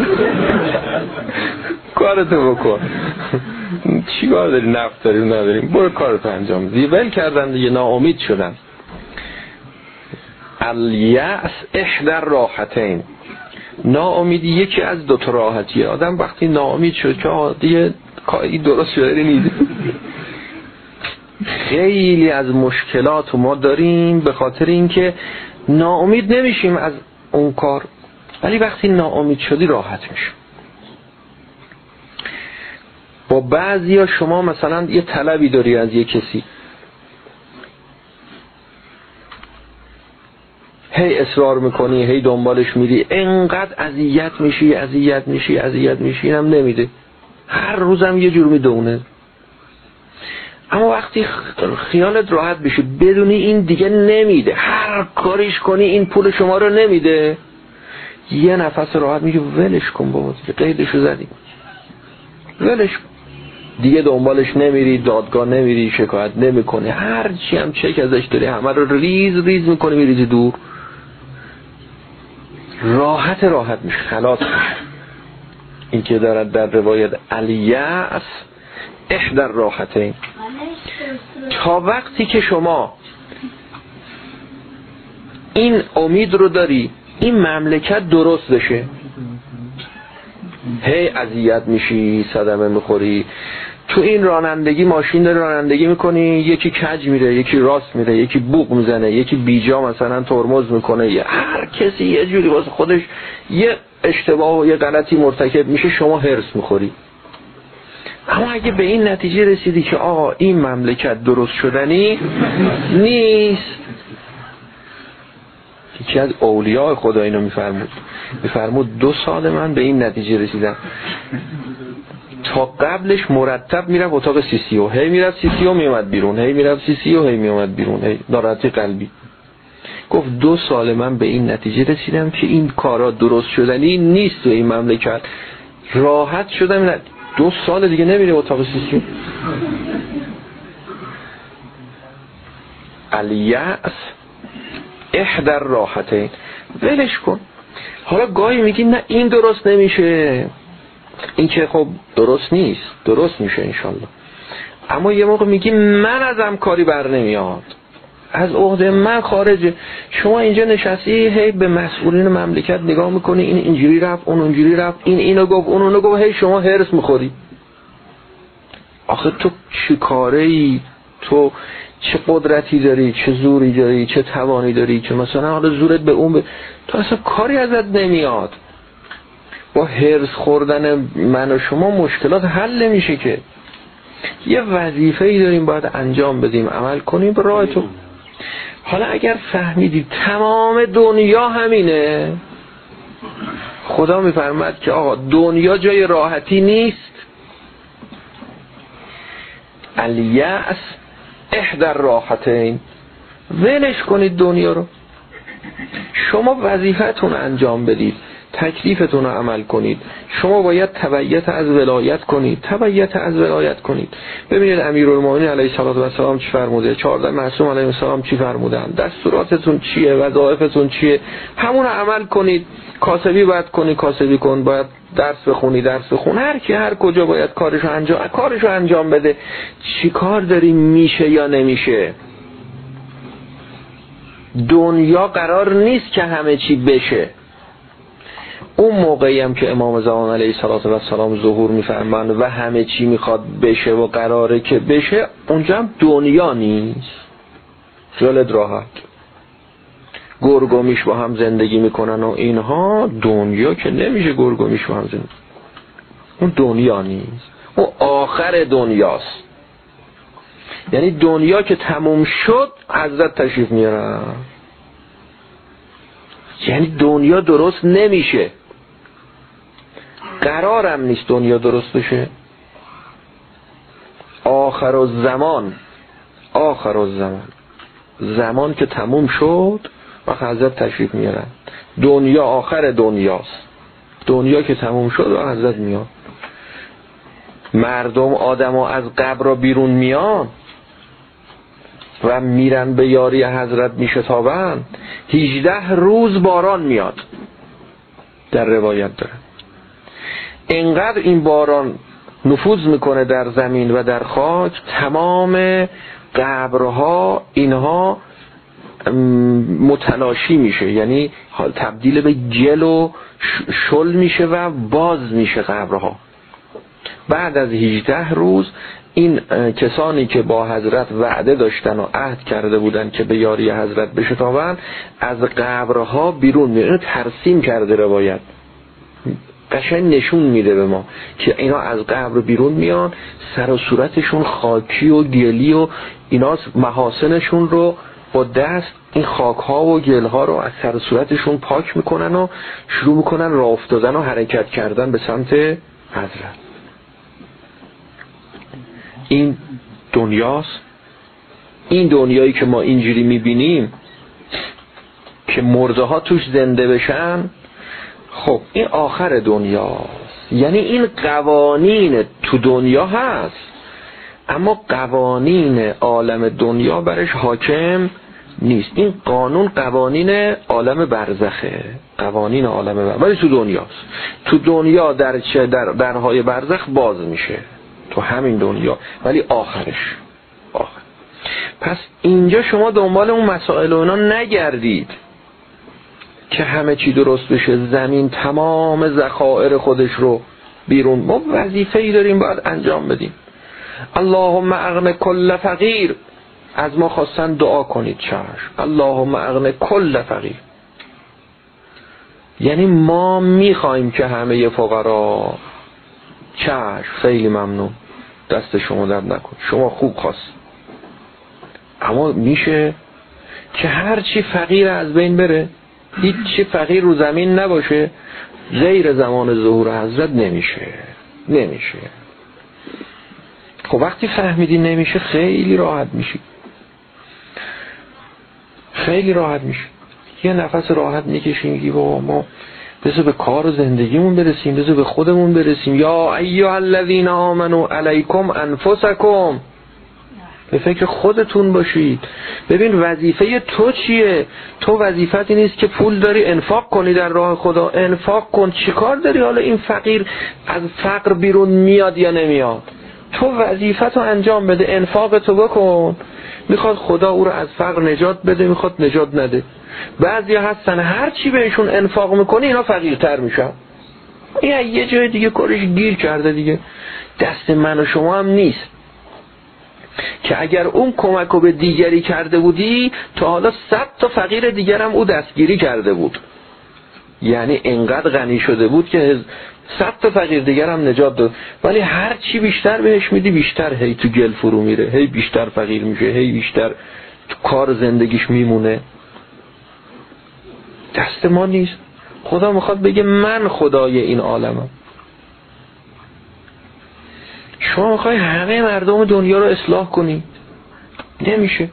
کارتو بکن. چی کار داری نفت داریم نداریم برو کارتو انجام. زیبل کردن دیگه، ناامید شدن. الیأس احدى الراحتین، ناامیدی یکی از دو تا راحتیه. آدم وقتی ناامید شد که عادیه کاری درست شده نیست. خیلی از مشکلات ما داریم به خاطر اینکه ناامید نمیشیم از اون کار، ولی وقتی ناامید شدی راحت میشیم. با بعضیا شما مثلا یه طلبی داری از یه کسی، هی اصرار میکنی، هی دنبالش میری، انقدر اذیت میشی اذیت میشی اذیت میشی اینم نمیده، هر روزم یه جور میدونه. اما وقتی خیالت راحت بشه بدونی این دیگه نمیده، هر کاریش کنی این پول شما رو نمیده، یه نفس راحت میگه ولش کن بابا دیگه قیدشو زدیم، ولش دیگه دنبالش نمیری، دادگاه نمیری، شکایت نمیکنی، هر چی هم چک ازش داری همه رو ریز ریز میکنی میریزی دور، راحت راحت میشه، خلاص میشه. این که دارد در روایت الیأس احدى الراحتین. تا وقتی که شما این امید رو داری این مملکت درست بشه، هی اذیت میشی، صدمه میخوری، تو این رانندگی ماشین داری رانندگی میکنی، یکی کج میره، یکی راست میره، یکی بوق میزنه، یکی بیجا مثلا ترمز میکنه، هر کسی یه جوری واسه خودش یه اشتباه و یه غلطی مرتکب میشه، شما هرس میخوری. اما اگه به این نتیجه رسیدی که آقا این مملکت درست شدنی نیست، یکی از اولیاء خدا اینو میفرمود میفرمود دو سال من به این نتیجه رسیدم، تا قبلش مرتب میرفت اتاق سی سی او، هی میرفت سی سی او میومد بیرون، هی میرفت سی سی او هی میومد بیرون، هی ناراحتی قلبی. گفت دو سال من به این نتیجه رسیدم که این کارا درست شدنی نیست تو این مملکت، راحت شدم، دو سال دیگه نمیره اتاق سی سی او. الیأس احدى الراحتین. ولش کن. حالا گاهی میگی نه این درست نمیشه، این که خب درست نیست، درست میشه انشالله. اما یه موقع میگی من ازم کاری بر نمیاد، از عهده من خارجه. شما اینجا نشستی هی به مسئولین مملکت نگاه میکنی، این اینجوری رفت، اون اونجوری رفت، این اینو گفت، اون اونو گفت، هی شما هرس میخوری. آخه تو چه کاره ای؟ تو چه قدرتی داری، چه زوری داری، چه توانی داری که مثلا حالا زورت به اون ب... تو اصلا کاری ازت نمیاد. با هرس خوردن من و شما مشکلات حل نمیشه که. یه وظیفه‌ای داریم باید انجام بدیم، عمل کنیم به راه تو. حالا اگر فهمیدید تمام دنیا همینه، خدا میفرماد که آقا دنیا جای راحتی نیست، الیأس احدى الراحتین، ولش کنید دنیا رو. شما وظیفتون انجام بدید، تکلیفتون رو عمل کنید. شما باید تبعیت از ولایت کنید، تبعیت از ولایت کنید. ببینید امیرالمومنین علیه السلام چی فرموده، چهارده معصوم علیه السلام چی فرمودن، دستوراتتون چیه، وظایفتون چیه، همون رو عمل کنید. کاسبی باید کنی، کاسبی کن. باید درس بخونی، درس بخون. هر کی هر کجا باید کارشو انجام کارشو انجام بده. چی کار داری، میشه یا نمیشه؟ دنیا قرار نیست که همه چی بشه. اون موقعی هم که امام زمان علیه السلام ظهور میفرمان و همه چی میخواد بشه و قراره که بشه، اونجا هم دنیا نیست. خیالت راحت. گرگ و میش با هم زندگی میکنن و اینها، دنیا که نمیشه گرگ و میش با هم زندگی. اون دنیا نیست، اون آخر دنیاست. یعنی دنیا که تموم شد حضرت تشریف میارن. یعنی دنیا درست نمیشه، قرارم نیست دنیا درست بشه. آخر الزمان، آخر الزمان، زمان که تموم شد و حضرت تشریف میارن. دنیا آخر دنیاست. دنیا که تموم شد و حضرت میاد. مردم آدم ها از قبر را بیرون میان و میرن به یاری حضرت میشتابن. هجده روز باران میاد، در روایت داره. اینقدر این باران نفوذ میکنه در زمین و در خاک، تمام قبرها اینها متلاشی میشه، یعنی تبدیل به گل و شل میشه و باز میشه قبرها. بعد از هجده روز این کسانی که با حضرت وعده داشتن و عهد کرده بودن که به یاری حضرت بشتابن، از قبرها بیرون میاد. اینو ترسیم کرده روایت، قشنگ نشون میده به ما که اینا از قبر بیرون میان، سر و صورتشون خاکی و گلی و اینا، محاسنشون رو با دست این خاک ها و گل ها رو از سر و صورتشون پاک میکنن و شروع میکنن راه افتادن و حرکت کردن به سمت حضرت. این دنیاست. این دنیایی که ما اینجوری میبینیم که مرده ها توش زنده بشن، خب این آخر دنیاست. یعنی این قوانین تو دنیا هست، اما قوانین عالم دنیا برش حاکم نیست. این قانون قوانین عالم برزخه، قوانین عالم برزخ، ولی تو دنیاست. تو دنیا در چه در درهای برزخ باز میشه، تو همین دنیا، ولی آخرش آخر. پس اینجا شما دنبال اون مسائل و اینا نگردید که همه چی درست بشه، زمین تمام ذخایر خودش رو بیرون. ما وظیفه‌ای داریم باید انجام بدیم. اللهم اغن کل فقیر، از ما خواستن دعا کنید. چشم. اللهم اغن کل فقیر، یعنی ما میخوایم که همه فقرا. چشم، خیلی ممنون، دست شما درد نکن، شما خوب خواست. اما میشه که هر چی فقیر از بین بره، هیچ چی فقیر رو زمین نباشه؟ غیر زمان ظهور حضرت نمیشه، نمیشه. خب وقتی فهمیدی نمیشه، خیلی راحت میشی، خیلی راحت میشی. یه نفس راحت میکشیم، میگی بابا ما بذار به کار و زندگیمون برسیم، بذار به خودمون برسیم. یا ایها الذین آمنوا علیکم انفسکم، به فکر خودتون باشید. ببین وظیفه تو چیه؟ تو وظیفت این نیست که پول داری انفاق کنی در راه خدا، انفاق کن. چیکار داری حالا این فقیر از فقر بیرون میاد یا نمیاد؟ تو وظیفت رو انجام بده، انفاق تو بکن. میخواد خدا او رو از فقر نجات بده، میخواد نجات نده. بعضی هستن هر چی بهشون انفاق میکنی اینا فقیرتر میشن. این یه جای دیگه کارش گیر کرده دیگه. دست من و شما هم نیست که اگر اون کمک رو به دیگری کرده بودی تا حالا صد تا فقیر دیگر هم او دستگیری کرده بود. یعنی انقدر غنی شده بود که صد تا فقیر دیگر هم نجات داد. ولی هر چی بیشتر بهش میدی بیشتر هی تو گل فرو میره، هی بیشتر فقیر میشه، هی بیشتر تو کار زندگیش میمونه. دست ما نیست. خدا میخواد بگه من خدای این عالمم. شما میخوای همه مردم دنیا رو اصلاح کنی؟ نمیشه.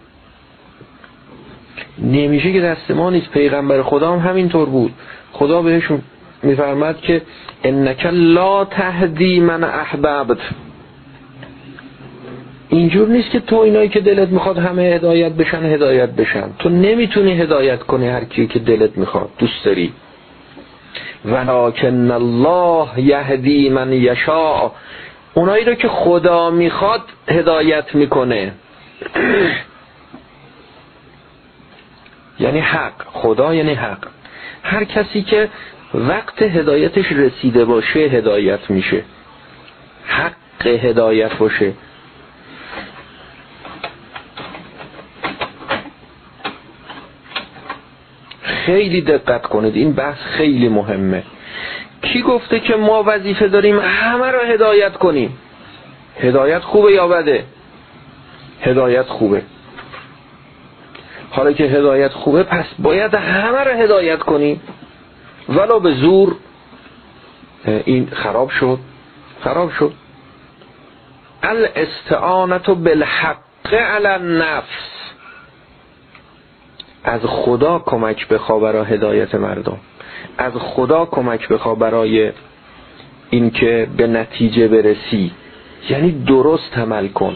نمیشه که دست ما نیست. پیغمبر خدا هم همینطور بود. خدا بهشون میفرماد که انک لا تهدی من احببت. اینجور نیست که تو اینایی که دلت میخواد همه هدایت بشن هدایت بشن. تو نمیتونی هدایت کنی هر کی که دلت میخواد دوست داری. ولکن الله یهدی من یشاء. اونایی رو که خدا میخواد هدایت میکنه. یعنی حق. خدا یعنی حق. هر کسی که وقت هدایتش رسیده باشه هدایت میشه، حق هدایت باشه. خیلی دقت کنید، این بحث خیلی مهمه. کی گفته که ما وظیفه داریم همه رو هدایت کنیم؟ هدایت خوبه یا بده؟ هدایت خوبه. حالا که هدایت خوبه پس باید همه رو هدایت کنیم ولو به زور. این خراب شد خراب شد. الاستعانة بالحق علی النفس. از خدا کمک بخواه برای هدایت مردم، از خدا کمک بخواه برای این که به نتیجه برسی. یعنی درست عمل کن.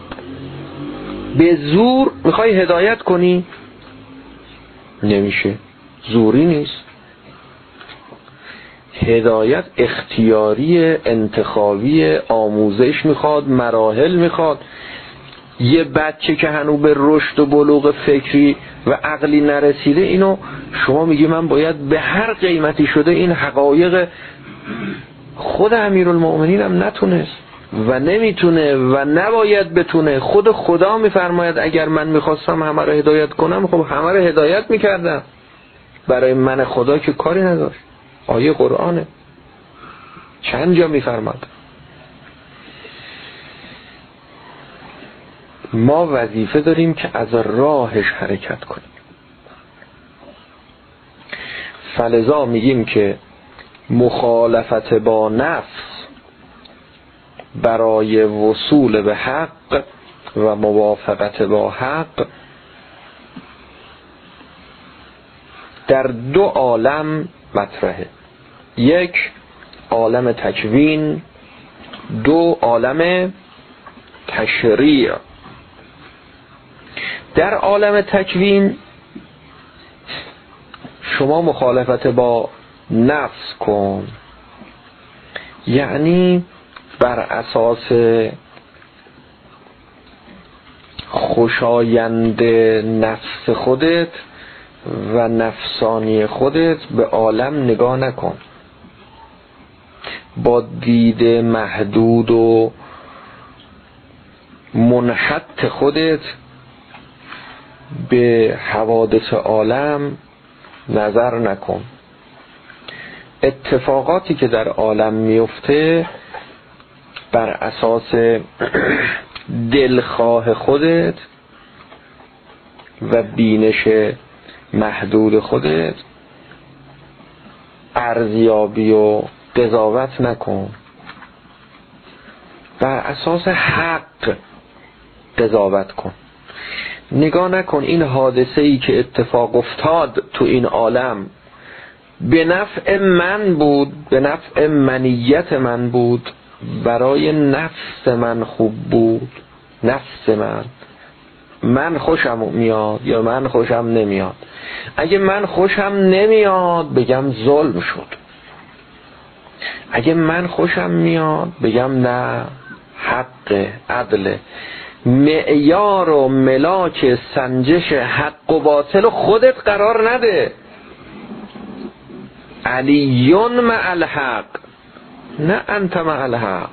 به زور میخوای هدایت کنی؟ نمیشه. زوری نیست. هدایت اختیاری، انتخابی، آموزش میخواد، مراحل میخواد. یه بچه که هنوز به رشد و بلوغ فکری و عقلی نرسیده، اینو شما میگی من باید به هر قیمتی شده این حقایق. خود امیرالمؤمنین هم نتونست و نمیتونه و نباید بتونه. خود خدا میفرماید اگر من میخواستم همه رو هدایت کنم خب همه رو هدایت میکردم. برای من خدا که کاری نداشت. آیه قرآنه چند جا میفرماد. ما وظیفه داریم که از راهش حرکت کنیم. فلذا میگیم که مخالفت با نفس برای وصول به حق و موافقت با حق در دو عالم مطرحه. یک عالم تکوین، دو عالم تشریع. در عالم تکوین شما مخالفت با نفس کن، یعنی بر اساس خوشایند نفس خودت و نفسانی خودت به عالم نگاه نکن. با دید محدود و منحط خودت به حوادث عالم نظر نکن. اتفاقاتی که در عالم میفته بر اساس دلخواه خودت و بینش محدود خودت ارزیابی و قضاوت نکن. بر اساس حق قضاوت کن. نگاه نکن این حادثه ای که اتفاق افتاد تو این عالم به نفع من بود، به نفع منیت من بود، برای نفس من خوب بود، نفس من من خوشم میاد یا من خوشم نمیاد. اگه من خوشم نمیاد بگم ظلم شد، اگه من خوشم میاد بگم نه حق عدل. معیار و ملاک سنجش حق و باطل خودت قرار نده. علیون مع الحق نه انت مع الحق.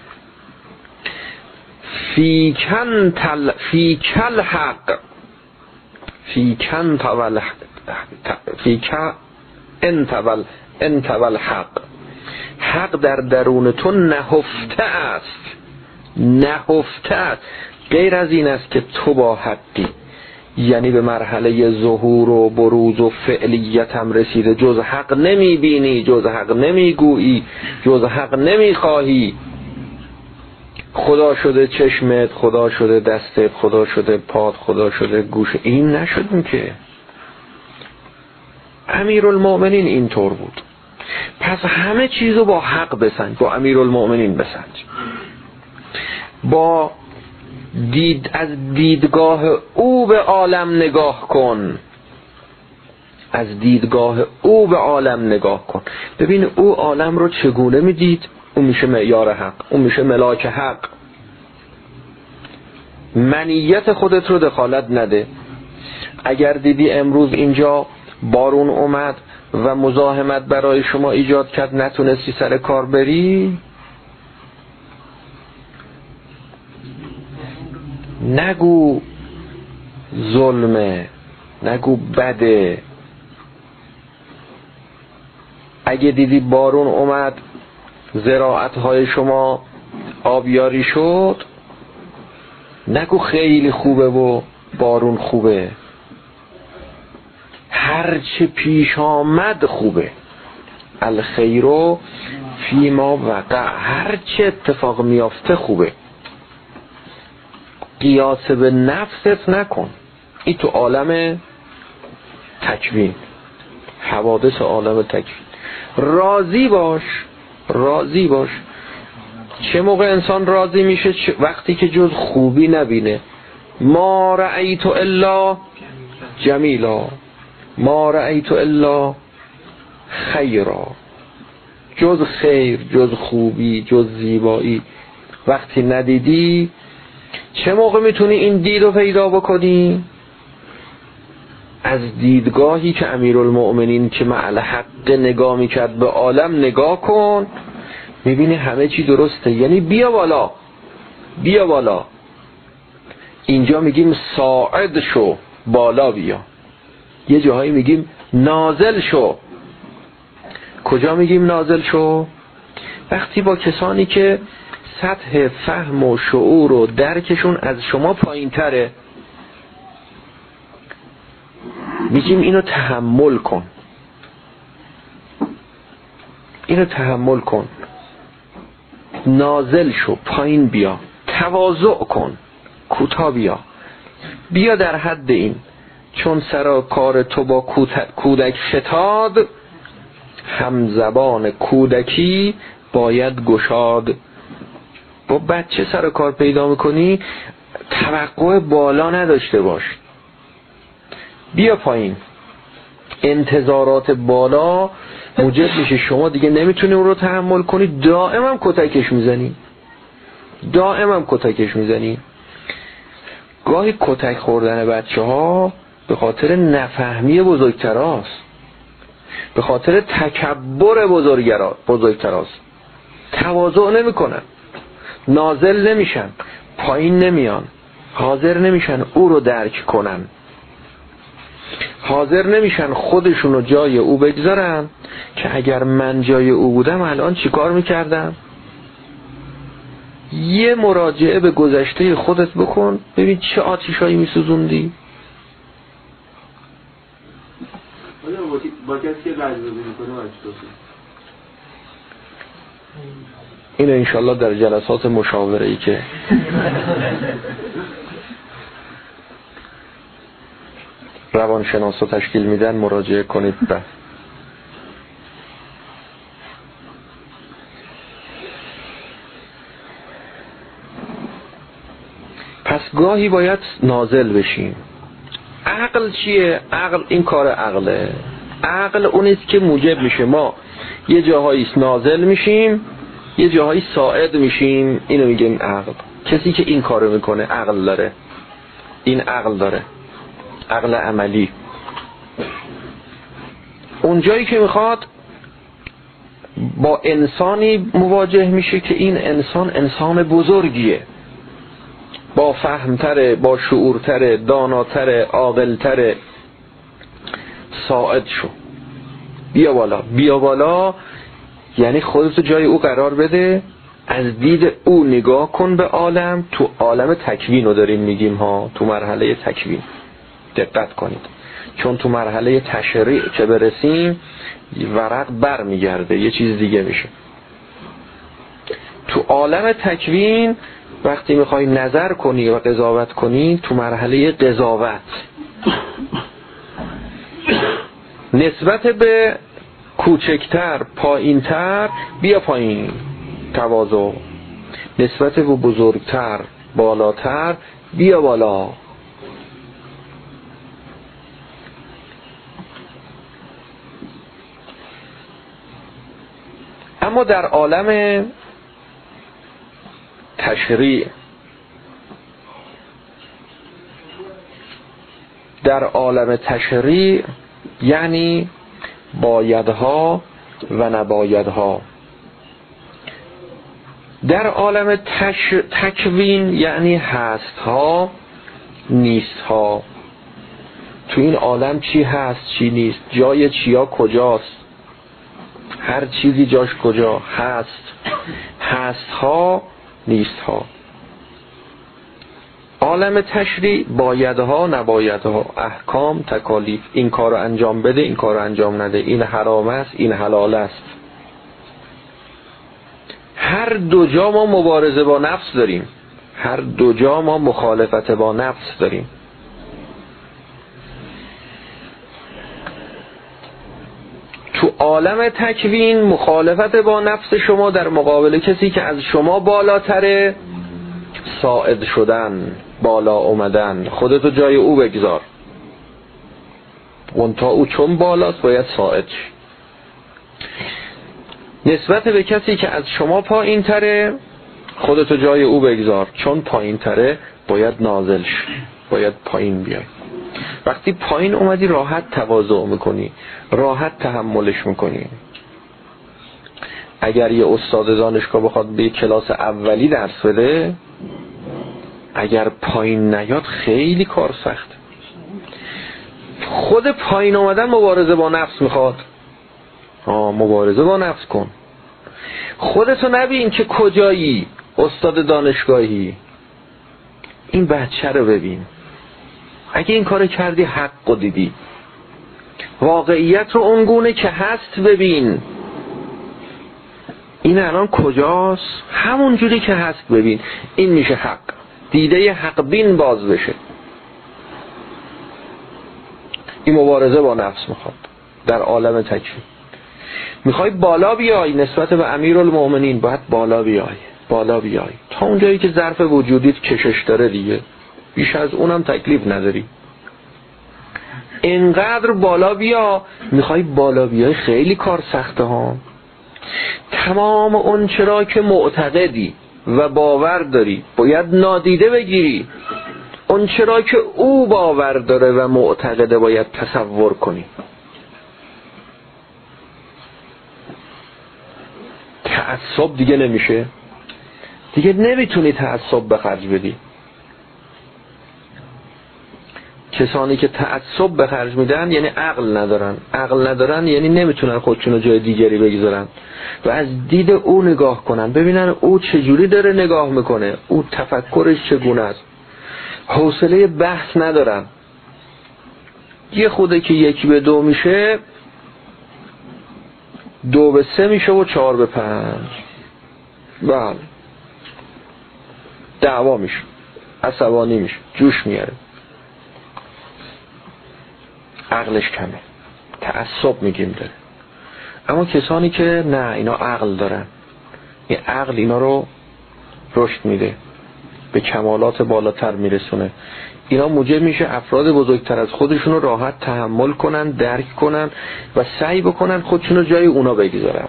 فی کن تل فی کل حق فی کن تول فی کن انت ول انت ول حق. حق در درون تو نهفته است، نهفته است. غیر از این است که تو با حقی، یعنی به مرحله ظهور و بروز و فعلیت هم رسیده، جز حق نمی بینی، جز حق نمی گویی، جز حق نمی خواهی. خدا شده چشمت، خدا شده دستت، خدا شده پات، خدا شده گوش. این نشدیم که. امیرالمؤمنین اینطور بود. پس همه چیزو با حق بسنج، با امیرالمؤمنین بسنج، با دید از دیدگاه او به عالم نگاه کن، از دیدگاه او به عالم نگاه کن. ببین او عالم رو چگونه میدید، اون میشه معیار حق، اون میشه ملاک حق. منیت خودت رو دخالت نده. اگر دیدی امروز اینجا بارون اومد و مزاحمت برای شما ایجاد کرد، نتونستی سر کار بری، نگو ظلمه، نگو بده. اگه دیدی بارون اومد زراعت‌های شما آبیاری شد، نگو خیلی خوبه و بارون خوبه. هرچه پیش آمد خوبه. الخیرو فیما وقع. هرچه اتفاق میافته خوبه. قیاس به نفست نکن. این تو عالم تکوین، حوادث عالم تکوین. راضی باش، راضی باش. چه موقع انسان راضی میشه؟ وقتی که جز خوبی نبینه. ما رأیت الا جمیلا، ما رأیت الا خیرا. جز خیر، جز خوبی، جز زیبایی وقتی ندیدی، چه موقع میتونی این دید رو پیدا بکنی؟ از دیدگاهی که امیرالمؤمنین که مع الحق نگاه میکرد به عالم نگاه کن، میبینی همه چی درسته. یعنی بیا بالا، بیا بالا. اینجا میگیم صاعد شو، بالا بیا. یه جاهایی میگیم نازل شو. کجا میگیم نازل شو؟ وقتی با کسانی که سطح فهم و شعور و درکشون از شما پایین تره، میگیم اینو تحمل کن، اینو تحمل کن. نازل شو، پایین بیا، تواضع کن، کوتاه بیا. بیا در حد این. چون سر کار تو با کودک فتاد، همزبان کودکی باید گشاد. با بچه سر کار پیدا میکنی، توقع بالا نداشته باش. بیا پایین. انتظارات بالا موجب میشه شما دیگه نمیتونی اون رو تحمل کنی، دائم هم کتکش میزنی، دائم هم کتکش میزنی. گاهی کتک خوردن بچه ها به خاطر نفهمی بزرگتراست، به خاطر تکبر بزرگتراست. تواضع نمی کنن، نازل نمیشن، پایین نمیان، حاضر نمیشن او رو درک کنن، حاضر نمیشن خودشونو جای او بگذارن که اگر من جای او بودم الان چیکار میکردم. یه مراجعه به گذشته خودت بکن، ببین چه آتیشایی میسوزوندی. با کسی که رجبه میکنه باید اینو انشالله در جلسات مشاوره ای که روانشناسا تشکیل میدن مراجعه کنید. بس پس گاهی باید نازل بشیم. عقل چیه؟ عقل این کار عقله. عقل اونیست که موجب میشه ما یه جاهایی نازل میشیم، یه جاهایی صاعد میشیم. اینو میگیم عقل. کسی که این کارو میکنه عقل داره. این عقل داره، عقل عملی. اون جایی که میخواد با انسانی مواجه میشه که این انسان انسان بزرگیه، با فهمتره، با شعورتره، داناتره، عاقلتره. صاعد شو، بیا بالا. بیا بالا یعنی خودتو جای او قرار بده، از دید او نگاه کن به عالم. تو عالم تکوین رو داریم میگیم ها، تو مرحله تکوین دقت کنید، چون تو مرحله تشریع که برسیم ورق بر میگرده، یه چیز دیگه میشه. تو عالم تکوین وقتی میخوای نظر کنی و قضاوت کنی، تو مرحله قضاوت نسبت به کوچکتر پایینتر بیا پایین، تواضع. نسبت به بزرگتر بالاتر بیا بالا. اما در عالم تشریع، در عالم تشریع یعنی بایدها و نبایدها. در عالم تش... تکوین یعنی هستها نیستها. تو این عالم چی هست چی نیست، جای چیا کجاست، هر چیزی جاش کجا هست، هستها نیستها. عالم تشریع بایدها نبایدها، احکام تکالیف، این کارو انجام بده این کارو انجام نده، این حرام است این حلال است. هر دو جا ما مبارزه با نفس داریم، هر دو جا ما مخالفت با نفس داریم. تو عالم تکوین مخالفت با نفس شما در مقابل کسی که از شما بالاتره، صاعد شدن، بالا اومدن. خودتو جای او بگذار، اونتا او چون بالاست باید صاعد شی. نسبت به کسی که از شما پایین تره، خودتو جای او بگذار، چون پایین تره باید نازل شی، باید پایین بیای. وقتی پایین اومدی راحت تواضع میکنی، راحت تحملش میکنی. اگر یه استاد دانشگاه بخواد به کلاس اولی درس بده، اگر پایین نیاد خیلی کار سخته. خود پایین اومدن مبارزه با نفس میخواد. آه مبارزه با نفس کن. خودتو نبین که کجایی، استاد دانشگاهی. این بچه رو ببین. اگه این کار کردی حق رو دیدی، واقعیت رو اونگونه که هست ببین. این الان کجاست؟ همون جوری که هست ببین. این میشه حق. دیده حق بین باز بشه. این مبارزه با نفس میخواد در عالم تکوین. میخوای بالا بیای نسبت به امیرالمومنین، باید بالا بیای، بالا بیای تا اونجایی که ظرف وجودیت کشش داره دیگه. بیش از اونم تکلیف نداری. اینقدر بالا بیا. میخوای بالا بیای خیلی کار سخته ها. تمام اون چرا که معتقدی و باور داری باید نادیده بگیری. اون چرا که او باور داره و معتقده باید تصور کنی. تعصب دیگه نمیشه، دیگه نمیتونی تعصب به خرج بدی. کسانی که تعصب به خرج میدن یعنی عقل ندارن. عقل ندارن یعنی نمیتونن خودشونو جای دیگری بگذارن و از دید او نگاه کنن، ببینن او چجوری داره نگاه میکنه، او تفکرش چگونه است. حوصله بحث ندارن. یه خوده که یک به دو میشه، دو به سه میشه و چهار به پنج. بله دعوا میشه، عصبانی میشه، جوش میاره. عقلش کمه، تعصب میگیم داره. اما کسانی که نه اینا عقل دارن، این عقل اینا رو رشد میده. به کمالات بالاتر میرسونه. اینا موجب میشه افراد بزرگتر از خودشون رو راحت تحمل کنن، درک کنن و سعی بکنن خودشون رو جای اونا بگذارن.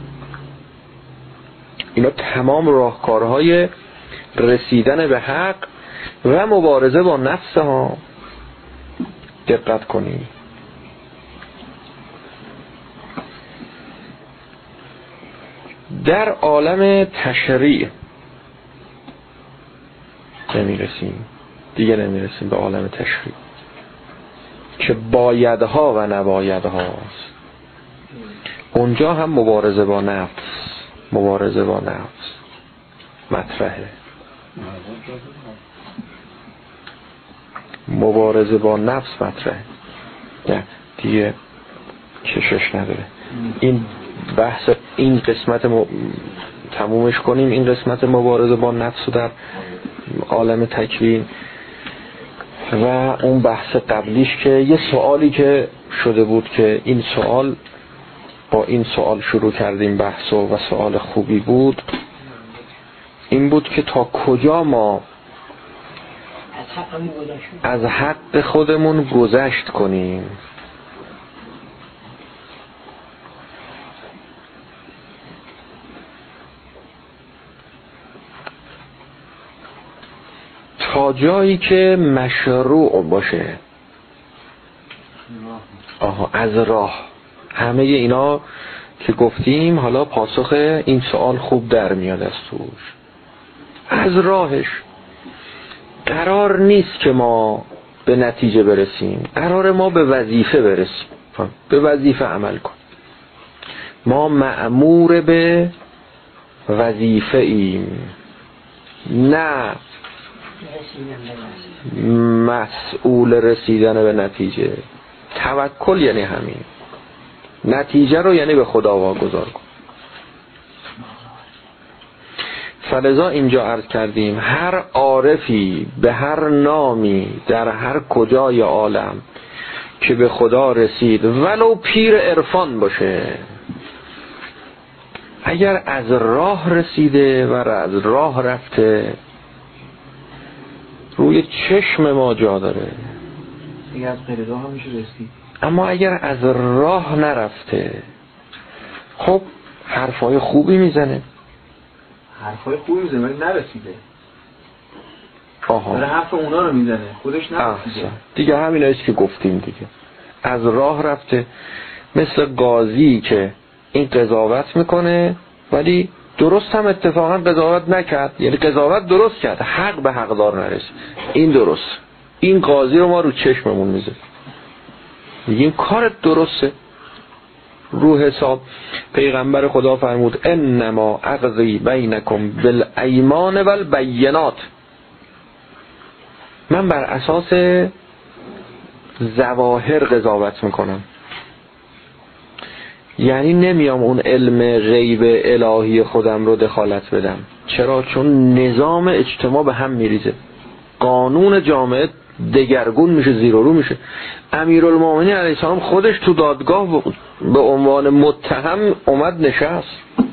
اینا تمام راهکارهای رسیدن به حق و مبارزه با نفس ها. دقت کنید. در عالم تشریع نمیرسیم دیگه، نمیرسیم به عالم تشریع که بایدها و نبایدها است. اونجا هم مبارزه با نفس مبارزه با نفس مطرحه. مبارزه با نفس مطرحه. نه دیگه کشش نداره. این بحث این قسمت م... تمومش کنیم. این قسمت مبارزه با نفس در عالم تکوین و اون بحث قبلیش که یه سوالی که شده بود که این سوال با این سوال شروع کردیم بحث و سوال خوبی بود. این بود که تا کجا ما از حق خودمون گذشت کنیم. تا جایی که مشروع باشه. آها از راه. همه اینا که گفتیم حالا پاسخ این سوال خوب در میاد از توش. از راهش قرار نیست که ما به نتیجه برسیم، قرار ما به وظیفه برسیم، به وظیفه عمل کنیم. ما مأمور به وظیفه ایم، نه مسئول رسیدن به نتیجه. توکل یعنی همین، نتیجه رو یعنی به خدا واگذار کن. فلذا اینجا عرض کردیم هر عارفی به هر نامی در هر کجای عالم که به خدا رسید، ولو پیر عرفان باشه، اگر از راه رسیده و از راه رفته، روی چشم ما جا داره. اگر از غیر راه هم میشه رسید. اما اگر از راه نرفته، خب حرفای خوبی میزنه، حرفای خوبی میزنه ولی نرسیده. آها. داره حرف اونا رو میزنه، خودش نرسیده. دیگه همین است که گفتیم دیگه. از راه رفته، مثل قاضی که این قضاوت میکنه ولی درست هم اتفاقا قضاوت نکرد، یعنی قضاوت درست کرد، حق به حقدار نرسید. این درست، این قاضی رو ما رو چشممون میذاریم، میگیم کارت درسته. رو حساب پیغمبر خدا فرمود انما اقضی بینکم بالایمان والبینات، من بر اساس ظواهر قضاوت میکنم. یعنی نمیام اون علم غیب الهی خودم رو دخالت بدم. چرا؟ چون نظام اجتماع به هم میریزه، قانون جامعه دگرگون میشه، زیر و رو میشه. امیرالمومنین علیه السلام خودش تو دادگاه به عنوان متهم اومد نشست،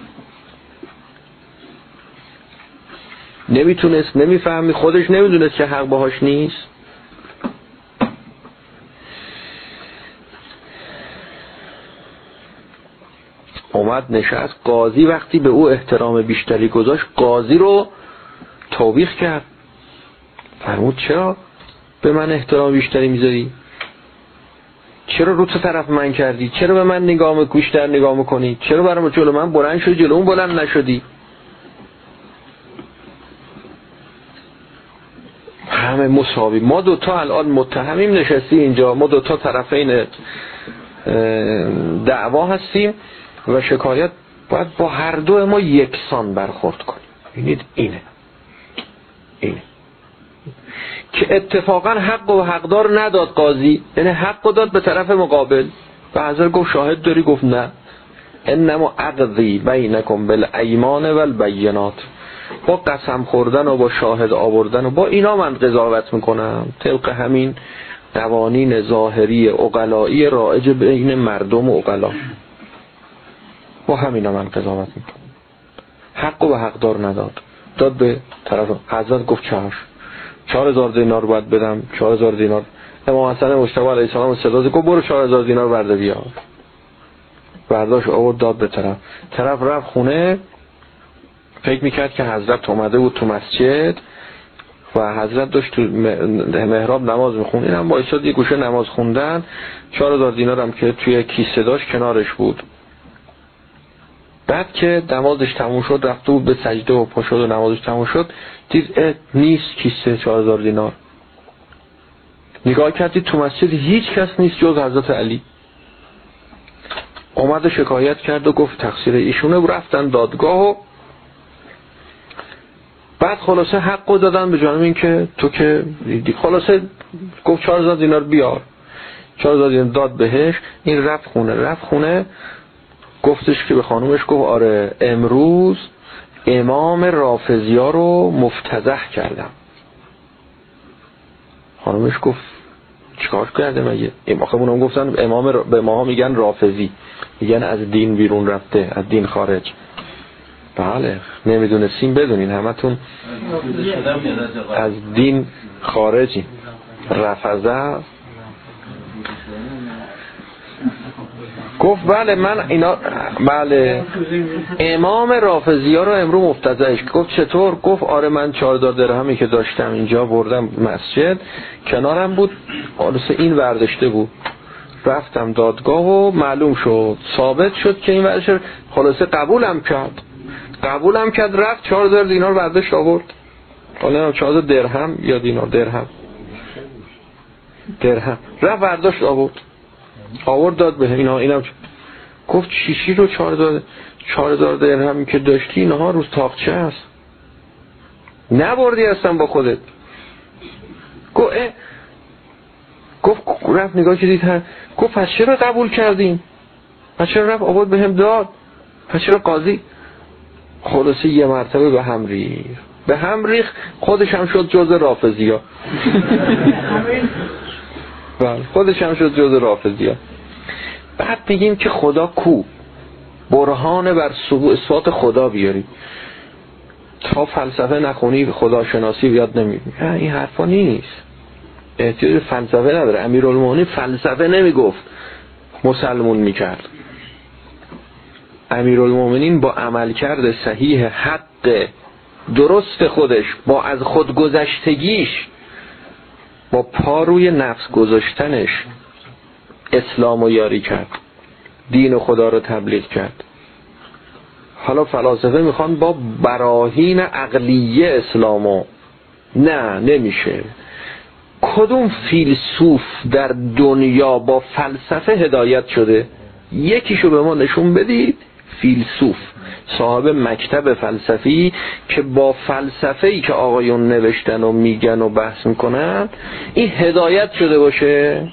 نمیتونست، نمیفهمی، خودش نمیدونست که حق باهاش نیست. اومد نشست. قاضی وقتی به او احترام بیشتری گذاشت، قاضی رو توبیخ کرد، فرمود چرا به من احترام بیشتری میذاری؟ چرا رو تو طرف من کردی؟ چرا به من نگاه بیشتر نگاه میکنی؟ چرا برام جلو من بلند شدی جلو اون بلند نشدی؟ همه مساوی. ما دوتا الان متهمیم نشستی اینجا، ما دوتا طرفین دعوا هستیم و شکایت باید با هر دو ما یکسان برخورد کنیم. ببینید اینه اینه که اتفاقا حق و حقدار نداد قاضی، یعنی حق داد به طرف مقابل. به حضر گفت شاهد داری؟ گفت نه. انما اقضی بینکم بالایمان والبینات، با قسم خوردن و با شاهد آوردن و با اینا من قضاوت میکنم، طبق همین قوانین ظاهری عقلایی رایج بین مردم و عقلا، با همینا من قضاوت میکنم. حق و حقدار نداد. داد به طرف. حضرت گفت چهار چهار هزار دینار باید بدم. چهار هزار دینار. امام حسن مجتبی علیه السلام صدا گفت برو چهار هزار دینار برده بیار. برداشت آورد داد به طرف. طرف رفت خونه، فکر میکرد که حضرت اومده بود تو مسجد و حضرت داشت تو محراب نماز میخوند. این هم با ایشاد یه گوشه نماز خوندن. چهار هزار دینار هم که توی کیسه داشت کنارش بود. بعد که نمازش تموم شد رفته بود به سجده و پا شد و نمازش تموم شد، دید نیست کیسه چهار هزار دینار. نگاه کردید تو مسجد هیچ کس نیست جز حضرت علی. اومد شکایت کرد و گفت تقصیر ایشونه. رفتن دادگاه و بعد خلاصه حقو دادن به جانب این که تو که خلاصه گفت چهار هزار دینار بیار. چهار هزار دینار داد بهش. این رفت خونه. رفت خونه گفتش که به خانومش گفت آره امروز امام رافضی‌ها رو مفتضح کردم. خانومش گفت چیکار کرده مگه؟ امام گفتن امام را... به ما میگن رافضی، میگن از دین بیرون رفته، از دین خارج. بله نمیدونستیم بدونین همتون از دین خارجی. رفضه گفت بله من اینا بله امام رافضی ها رو امرو مفتضحش. گفت چطور؟ گفت آره من چهار هزار درهمی که داشتم اینجا بردم مسجد، کنارم بود خلاصه این ورداشته بود، رفتم دادگاه و معلوم شد ثابت شد که این ورداشته. خلاصه قبولم کرد قبولم کرد رفت چهار هزار دینار برداشت آورد. حالا چهار هزار درهم یا دینار درهم درهم رفت برداشت آورد آورد داد به اینا. اینم گفت چیشی رو چهار هزار درهم که داشتی اینها روز تاقچه است نبردی هستم با خودت. گفت اه. گفت رفت نگاه کردید هر گفت پس چرا قبول کردیم؟ پس چرا رفت آورد به هم داد؟ پس چرا قاضی؟ خلاصه یه مرتبه به هم ریخ به هم ریخ خودش هم شد جز رافضی ها. خودش هم شد جز رافضی ها. بعد بگیم که خدا کو؟ برهان بر اثبات خدا بیاری. تا فلسفه نخونی خدا شناسی بیاد نمیگی. این حرفا نیست. احتیاج فلسفه نداره. امیرالمومنین فلسفه نمیگفت، مسلمون میکرد. امیرالمومنین با عملکرد صحیح حق درست خودش، با از خود گذشتگیش، با پا روی نفس گذاشتنش اسلام رو یاری کرد، دین خدا رو تبلیغ کرد. حالا فلاسفه میخوان با براهین عقلیه اسلامو، نه نمیشه. کدوم فیلسوف در دنیا با فلسفه هدایت شده؟ یکیشو به ما نشون بدید. فیلسوف صاحب مکتب فلسفی که با فلسفه‌ای که آقایون نوشتن و میگن و بحث میکنن این هدایت شده باشه.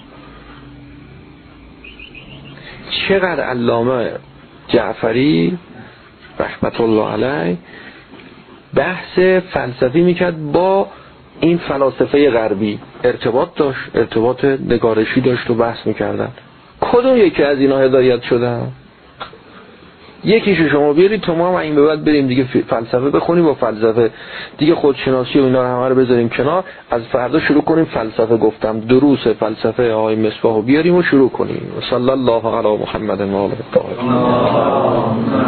چقدر علامه جعفری رحمت الله علیه بحث فلسفی میکرد با این فلاسفه غربی، ارتباط داشت، ارتباط نگارشی داشت و بحث میکردن. کدوم یکی از اینا هدایت شدن؟ یکیشو شما بیارید تو ما هم این به بعد بریم دیگه فلسفه بخونیم با فلسفه دیگه خودشناسی و اینا رو همه رو بذاریم کنار، از فردا شروع کنیم فلسفه. گفتم دروس فلسفه آقای مصباح رو بیاریم و شروع کنیم. صلی الله علی محمد و آله الطاهرین.